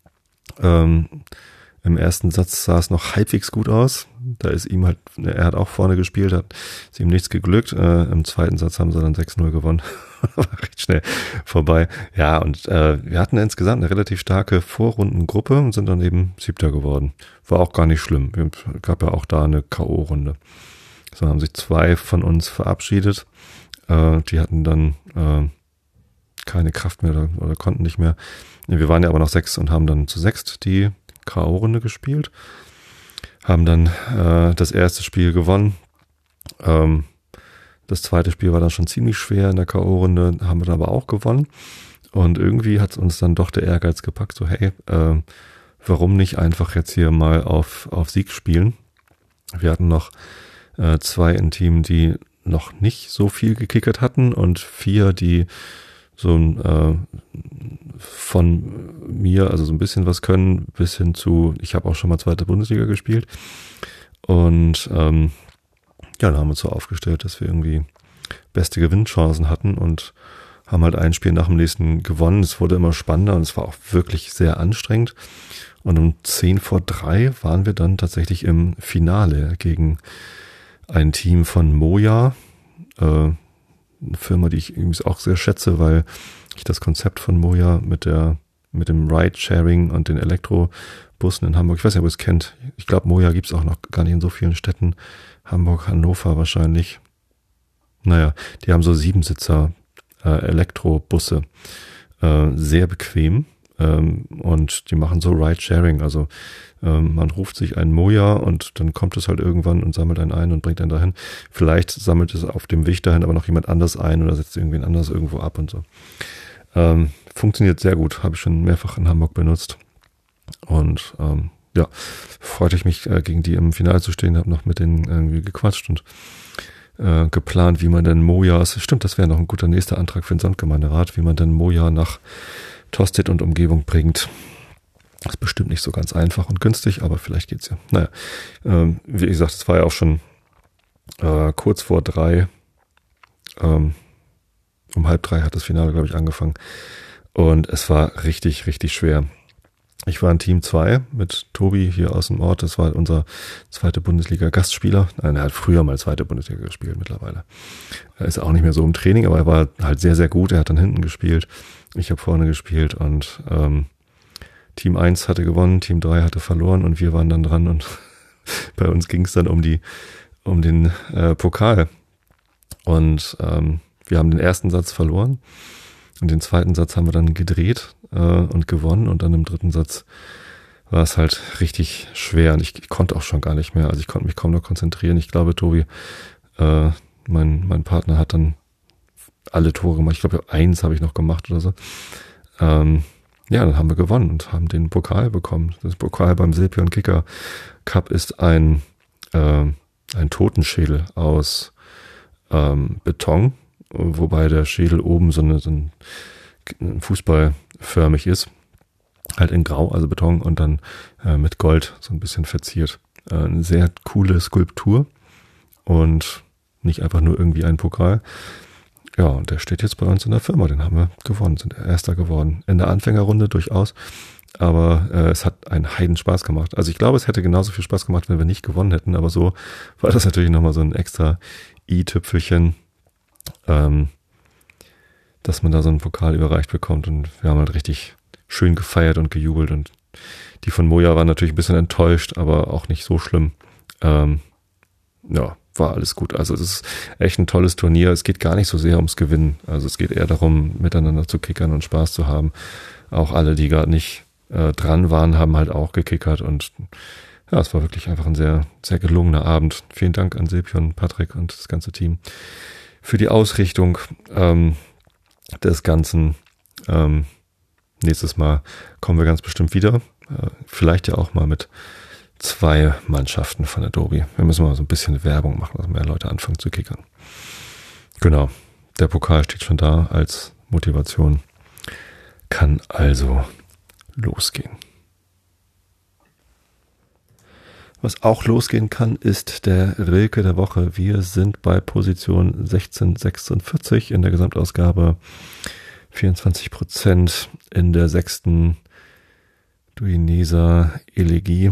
Im ersten Satz sah es noch halbwegs gut aus. Da ist ihm halt, er hat auch vorne gespielt, ist ihm nichts geglückt. Im zweiten Satz haben sie dann 6-0 gewonnen. War recht schnell vorbei. Ja, und wir hatten insgesamt eine relativ starke Vorrundengruppe und sind dann eben 7. geworden. War auch gar nicht schlimm. Es gab ja auch da eine K.O.-Runde. So haben sich 2 von uns verabschiedet. Die hatten dann keine Kraft mehr oder konnten nicht mehr. Wir waren ja aber noch 6 und haben dann zu 6 die K.O.-Runde gespielt. Haben dann das erste Spiel gewonnen. Das zweite Spiel war dann schon ziemlich schwer in der K.O.-Runde, haben wir dann aber auch gewonnen. Und irgendwie hat uns dann doch der Ehrgeiz gepackt, so hey, warum nicht einfach jetzt hier mal auf Sieg spielen? Wir hatten noch 2 im Team, die noch nicht so viel gekickert hatten und 4, die so von mir, also so ein bisschen was können, bis hin zu, ich habe auch schon mal zweite Bundesliga gespielt. Und dann haben wir uns so aufgestellt, dass wir irgendwie beste Gewinnchancen hatten und haben halt ein Spiel nach dem nächsten gewonnen. Es wurde immer spannender und es war auch wirklich sehr anstrengend. Und um 2:50 waren wir dann tatsächlich im Finale gegen ein Team von Moja, eine Firma, die ich übrigens auch sehr schätze, weil ich das Konzept von Moja mit dem Ride-Sharing und den Elektrobussen in Hamburg, ich weiß nicht, ob ihr es kennt. Ich glaube, Moja gibt es auch noch gar nicht in so vielen Städten. Hamburg, Hannover wahrscheinlich. Naja, die haben so 7-Sitzer Elektrobusse, sehr bequem, und die machen so Ride-Sharing, also man ruft sich einen Moja und dann kommt es halt irgendwann und sammelt einen ein und bringt einen dahin. Vielleicht sammelt es auf dem Weg dahin aber noch jemand anders ein oder setzt irgendwen anders irgendwo ab und so. Funktioniert sehr gut, habe ich schon mehrfach in Hamburg benutzt und freute ich mich, gegen die im Finale zu stehen, habe noch mit denen irgendwie gequatscht und geplant, wie man denn Mojas, stimmt, das wäre noch ein guter nächster Antrag für den Samtgemeinderat, wie man denn Moja nach Tostedt und Umgebung bringt. Das ist bestimmt nicht so ganz einfach und günstig, aber vielleicht geht's ja. Naja, wie gesagt, es war ja auch schon kurz vor 3, um 2:30 hat das Finale, glaube ich, angefangen und es war richtig, richtig schwer. Ich war in Team 2 mit Tobi hier aus dem Ort. Das war unser zweite Bundesliga-Gastspieler. Nein, er hat früher mal zweite Bundesliga gespielt mittlerweile. Er ist auch nicht mehr so im Training, aber er war halt sehr, sehr gut. Er hat dann hinten gespielt. Ich habe vorne gespielt und Team 1 hatte gewonnen, Team 3 hatte verloren und wir waren dann dran und bei uns ging es dann um den Pokal. Und wir haben den ersten Satz verloren und den zweiten Satz haben wir dann gedreht und gewonnen und dann im dritten Satz war es halt richtig schwer und ich konnte auch schon gar nicht mehr, also ich konnte mich kaum noch konzentrieren. Ich glaube, Tobi, mein Partner, hat dann alle Tore gemacht. Ich glaube, 1 habe ich noch gemacht oder so. Dann haben wir gewonnen und haben den Pokal bekommen. Das Pokal beim Silpion Kicker Cup ist ein Totenschädel aus Beton, wobei der Schädel oben so ein fußballförmig ist, halt in Grau, also Beton und dann mit Gold so ein bisschen verziert. Eine sehr coole Skulptur und nicht einfach nur irgendwie ein Pokal. Ja, und der steht jetzt bei uns in der Firma, den haben wir gewonnen, sind Erster geworden. In der Anfängerrunde durchaus, aber es hat einen Heidenspaß gemacht. Also ich glaube, es hätte genauso viel Spaß gemacht, wenn wir nicht gewonnen hätten, aber so war das natürlich nochmal so ein extra i-Tüpfelchen, dass man da so einen Pokal überreicht bekommt und wir haben halt richtig schön gefeiert und gejubelt und die von Moja waren natürlich ein bisschen enttäuscht, aber auch nicht so schlimm. War alles gut. Also es ist echt ein tolles Turnier. Es geht gar nicht so sehr ums Gewinnen. Also es geht eher darum, miteinander zu kickern und Spaß zu haben. Auch alle, die gerade nicht dran waren, haben halt auch gekickert und ja, es war wirklich einfach ein sehr, sehr gelungener Abend. Vielen Dank an Silpion, Patrick und das ganze Team für die Ausrichtung des Ganzen. Nächstes Mal kommen wir ganz bestimmt wieder. Vielleicht ja auch mal mit 2 Mannschaften von Adobe. Wir müssen mal so ein bisschen Werbung machen, dass mehr Leute anfangen zu kickern. Genau, der Pokal steht schon da als Motivation. Kann also losgehen. Was auch losgehen kann, ist der Rilke der Woche. Wir sind bei Position 1646 in der Gesamtausgabe, 24% in der 6. Duineser Elegie.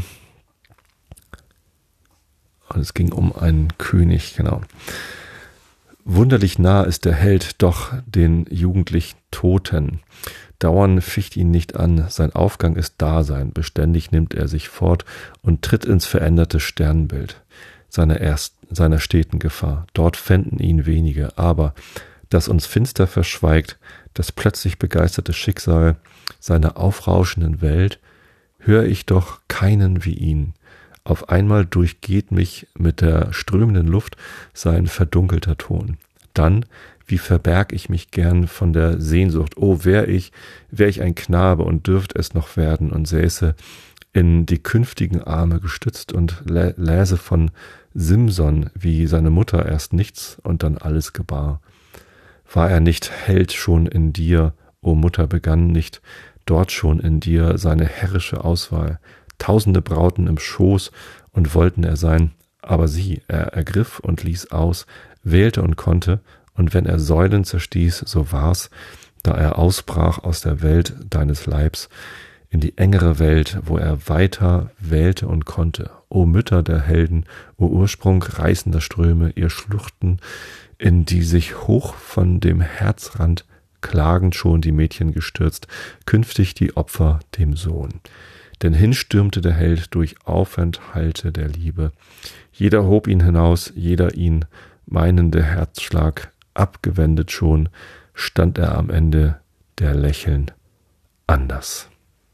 Und es ging um einen König, genau. Wunderlich nah ist der Held doch den jugendlich Toten. Dauern ficht ihn nicht an, sein Aufgang ist Dasein, beständig nimmt er sich fort und tritt ins veränderte Sternbild seiner steten Gefahr. Dort fänden ihn wenige, aber das uns finster verschweigt, das plötzlich begeisterte Schicksal seiner aufrauschenden Welt, hör ich doch keinen wie ihn. Auf einmal durchgeht mich mit der strömenden Luft sein verdunkelter Ton. Dann, wie verberg ich mich gern von der Sehnsucht, oh, wär ich ein Knabe und dürft es noch werden und säße in die künftigen Arme gestützt und läse von Simson, wie seine Mutter erst nichts und dann alles gebar. War er nicht Held schon in dir, o Mutter, begann nicht dort schon in dir seine herrische Auswahl, tausende Brauten im Schoß und wollten er sein, aber sie, er ergriff und ließ aus, wählte und konnte, und wenn er Säulen zerstieß, so war's, da er ausbrach aus der Welt deines Leibs, in die engere Welt, wo er weiter wählte und konnte. O Mütter der Helden, o Ursprung reißender Ströme, ihr Schluchten, in die sich hoch von dem Herzrand klagend schon die Mädchen gestürzt, künftig die Opfer dem Sohn. Denn hinstürmte der Held durch Aufenthalte der Liebe. Jeder hob ihn hinaus, jeder ihn meinende Herzschlag abgewendet schon, stand er am Ende der Lächeln anders.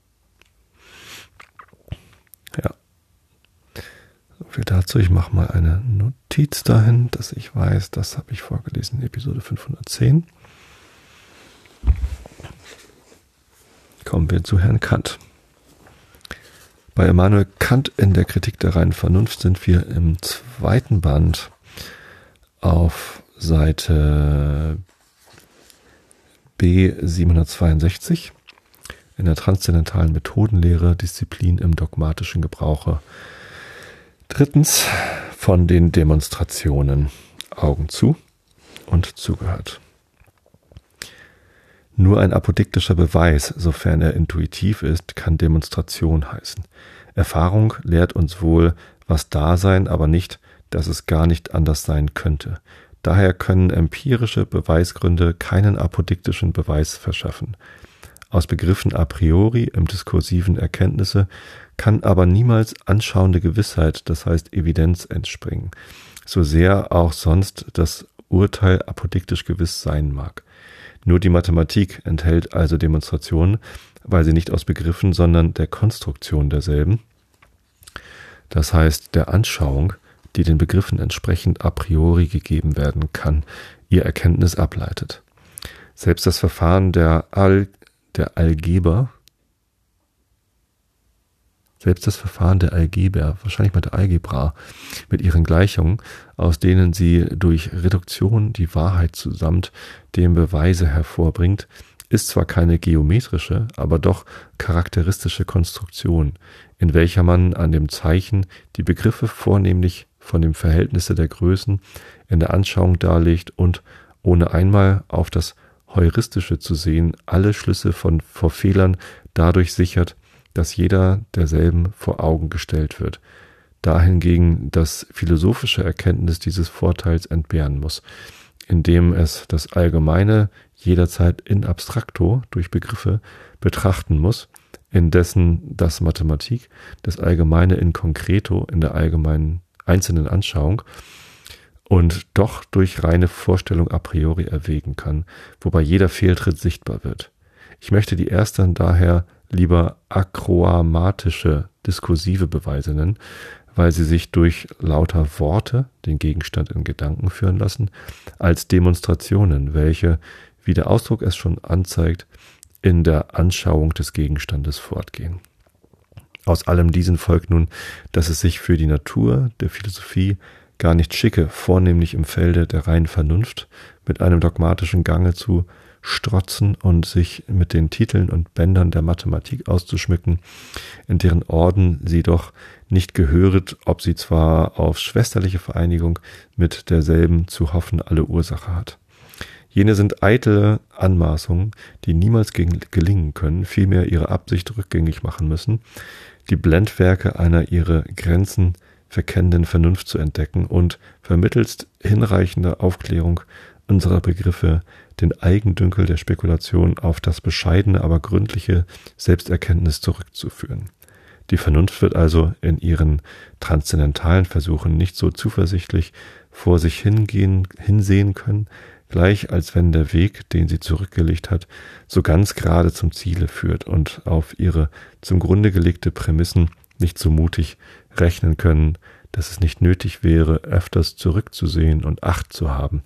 Ja, so viel dazu. Ich mache mal eine Notiz dahin, dass ich weiß, das habe ich vorgelesen in Episode 510. Kommen wir zu Herrn Kant. Bei Immanuel Kant in der Kritik der reinen Vernunft sind wir im zweiten Band auf Seite B 762 in der transzendentalen Methodenlehre, Disziplin im dogmatischen Gebrauche. Drittens von den Demonstrationen. Augen zu und zugehört. Nur ein apodiktischer Beweis, sofern er intuitiv ist, kann Demonstration heißen. Erfahrung lehrt uns wohl, was da sein, aber nicht, dass es gar nicht anders sein könnte. Daher können empirische Beweisgründe keinen apodiktischen Beweis verschaffen. Aus Begriffen a priori im diskursiven Erkenntnisse kann aber niemals anschauende Gewissheit, das heißt Evidenz, entspringen, so sehr auch sonst das Urteil apodiktisch gewiss sein mag. Nur die Mathematik enthält also Demonstrationen, weil sie nicht aus Begriffen, sondern der Konstruktion derselben, das heißt der Anschauung, die den Begriffen entsprechend a priori gegeben werden kann, ihr Erkenntnis ableitet. Selbst das Verfahren der Algebra, wahrscheinlich mit der Algebra, mit ihren Gleichungen, aus denen sie durch Reduktion die Wahrheit zusamt dem Beweise hervorbringt, ist zwar keine geometrische, aber doch charakteristische Konstruktion, in welcher man an dem Zeichen die Begriffe vornehmlich von dem Verhältnisse der Größen in der Anschauung darlegt und, ohne einmal auf das Heuristische zu sehen, alle Schlüsse vor Fehlern dadurch sichert, dass jeder derselben vor Augen gestellt wird. Dahingegen das philosophische Erkenntnis dieses Vorteils entbehren muss, indem es das Allgemeine jederzeit in abstracto durch Begriffe betrachten muss, indessen das Mathematik das Allgemeine in concreto in der allgemeinen einzelnen Anschauung und doch durch reine Vorstellung a priori erwägen kann, wobei jeder Fehltritt sichtbar wird. Ich möchte die ersten daher lieber akroamatische diskursive Beweise nennen, weil sie sich durch lauter Worte den Gegenstand in Gedanken führen lassen, als Demonstrationen, welche, wie der Ausdruck es schon anzeigt, in der Anschauung des Gegenstandes fortgehen. Aus allem diesen folgt nun, dass es sich für die Natur der Philosophie gar nicht schicke, vornehmlich im Felde der reinen Vernunft mit einem dogmatischen Gange zu strotzen und sich mit den Titeln und Bändern der Mathematik auszuschmücken, in deren Orden sie doch nicht gehöret, ob sie zwar auf schwesterliche Vereinigung mit derselben zu hoffen alle Ursache hat. Jene sind eitle Anmaßungen, die niemals gelingen können, vielmehr ihre Absicht rückgängig machen müssen, die Blendwerke einer ihre Grenzen verkennenden Vernunft zu entdecken und vermittelst hinreichender Aufklärung unserer Begriffe den Eigendünkel der Spekulation auf das bescheidene, aber gründliche Selbsterkenntnis zurückzuführen. Die Vernunft wird also in ihren transzendentalen Versuchen nicht so zuversichtlich vor sich hinsehen können, gleich als wenn der Weg, den sie zurückgelegt hat, so ganz gerade zum Ziele führt und auf ihre zum Grunde gelegte Prämissen nicht so mutig rechnen können, dass es nicht nötig wäre, öfters zurückzusehen und Acht zu haben,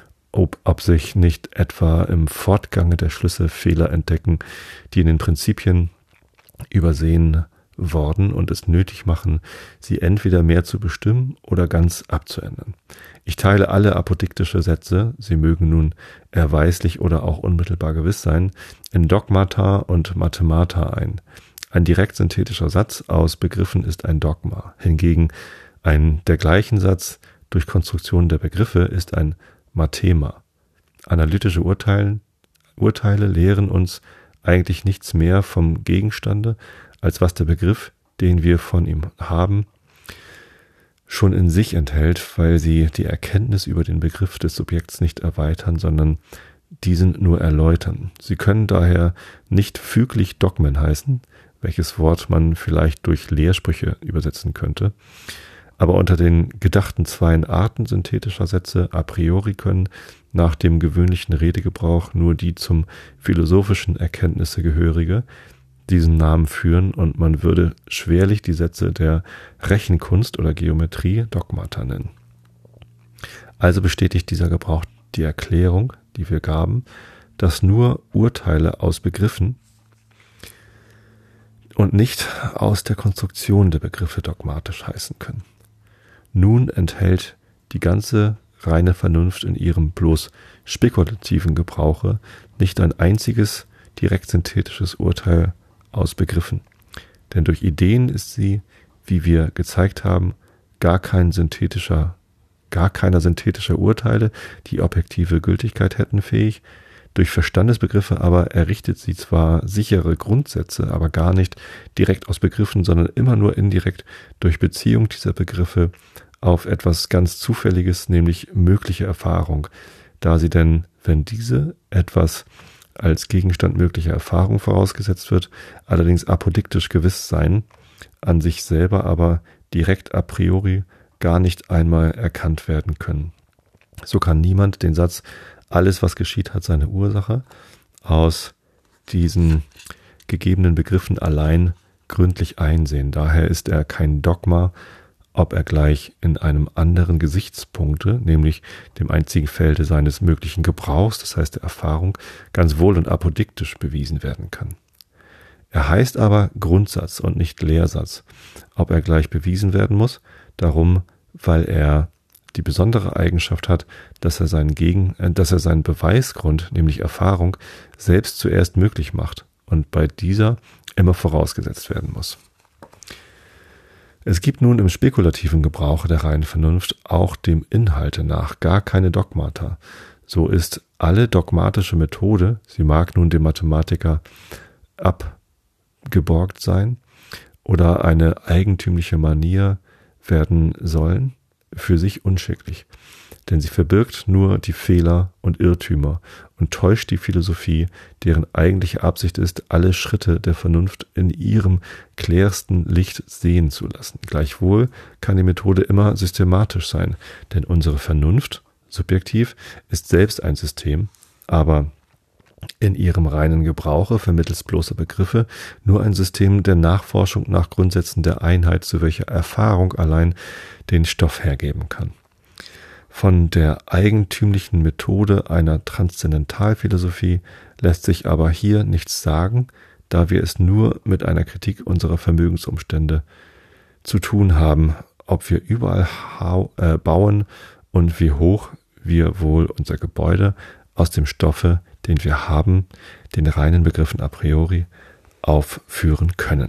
ob sich nicht etwa im Fortgange der Schlüsse Fehler entdecken, die in den Prinzipien übersehen worden und es nötig machen, sie entweder mehr zu bestimmen oder ganz abzuändern. Ich teile alle apodiktische Sätze, sie mögen nun erweislich oder auch unmittelbar gewiss sein, in Dogmata und Mathemata ein. Ein direkt synthetischer Satz aus Begriffen ist ein Dogma. Hingegen ein dergleichen Satz durch Konstruktion der Begriffe ist ein Mathema. Analytische Urteile lehren uns eigentlich nichts mehr vom Gegenstande, als was der Begriff, den wir von ihm haben, schon in sich enthält, weil sie die Erkenntnis über den Begriff des Subjekts nicht erweitern, sondern diesen nur erläutern. Sie können daher nicht füglich Dogmen heißen, welches Wort man vielleicht durch Lehrsprüche übersetzen könnte, aber unter den gedachten zwei Arten synthetischer Sätze a priori können nach dem gewöhnlichen Redegebrauch nur die zum philosophischen Erkenntnisse gehörige diesen Namen führen und man würde schwerlich die Sätze der Rechenkunst oder Geometrie Dogmata nennen. Also bestätigt dieser Gebrauch die Erklärung, die wir gaben, dass nur Urteile aus Begriffen und nicht aus der Konstruktion der Begriffe dogmatisch heißen können. Nun enthält die ganze reine Vernunft in ihrem bloß spekulativen Gebrauche nicht ein einziges direkt synthetisches Urteil aus Begriffen. Denn durch Ideen ist sie, wie wir gezeigt haben, gar keiner synthetischer Urteile, die objektive Gültigkeit hätten, fähig. Durch Verstandesbegriffe aber errichtet sie zwar sichere Grundsätze, aber gar nicht direkt aus Begriffen, sondern immer nur indirekt durch Beziehung dieser Begriffe auf etwas ganz Zufälliges, nämlich mögliche Erfahrung, da sie denn, wenn diese etwas als Gegenstand möglicher Erfahrung vorausgesetzt wird, allerdings apodiktisch gewiss sein, an sich selber aber direkt a priori gar nicht einmal erkannt werden können. So kann niemand den Satz, alles was geschieht hat seine Ursache, aus diesen gegebenen Begriffen allein gründlich einsehen. Daher ist er kein Dogma, ob er gleich in einem anderen Gesichtspunkte, nämlich dem einzigen Felde seines möglichen Gebrauchs, das heißt der Erfahrung, ganz wohl und apodiktisch bewiesen werden kann. Er heißt aber Grundsatz und nicht Lehrsatz, ob er gleich bewiesen werden muss, darum, weil er die besondere Eigenschaft hat, dass er seinen Beweisgrund, nämlich Erfahrung, selbst zuerst möglich macht und bei dieser immer vorausgesetzt werden muss. Es gibt nun im spekulativen Gebrauch der reinen Vernunft auch dem Inhalte nach gar keine Dogmata. So ist alle dogmatische Methode, sie mag nun dem Mathematiker abgeborgt sein oder eine eigentümliche Manier werden sollen, für sich unschicklich. Denn sie verbirgt nur die Fehler und Irrtümer und täuscht die Philosophie, deren eigentliche Absicht ist, alle Schritte der Vernunft in ihrem klärsten Licht sehen zu lassen. Gleichwohl kann die Methode immer systematisch sein, denn unsere Vernunft, subjektiv, ist selbst ein System, aber in ihrem reinen Gebrauche vermittels bloßer Begriffe nur ein System der Nachforschung nach Grundsätzen der Einheit, zu welcher Erfahrung allein den Stoff hergeben kann. Von der eigentümlichen Methode einer Transzendentalphilosophie lässt sich aber hier nichts sagen, da wir es nur mit einer Kritik unserer Vermögensumstände zu tun haben, ob wir überall bauen und wie hoch wir wohl unser Gebäude aus dem Stoffe, den wir haben, den reinen Begriffen a priori, aufführen können.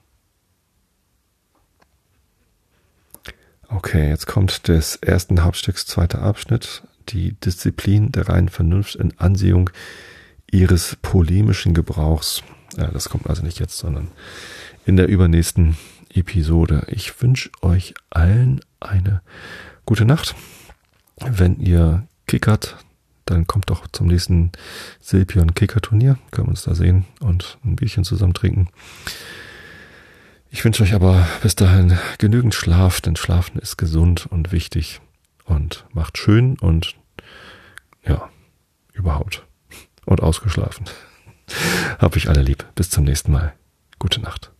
Okay, jetzt kommt des ersten Hauptstücks zweiter Abschnitt, die Disziplin der reinen Vernunft in Ansehung ihres polemischen Gebrauchs. Ja, das kommt also nicht jetzt, sondern in der übernächsten Episode. Ich wünsche euch allen eine gute Nacht. Wenn ihr kickert, dann kommt doch zum nächsten Silpion-Kicker-Turnier. Können wir uns da sehen und ein Bierchen zusammen trinken. Ich wünsche euch aber bis dahin genügend Schlaf, denn Schlafen ist gesund und wichtig und macht schön und ja, überhaupt. Und ausgeschlafen. Hab ich alle lieb. Bis zum nächsten Mal. Gute Nacht.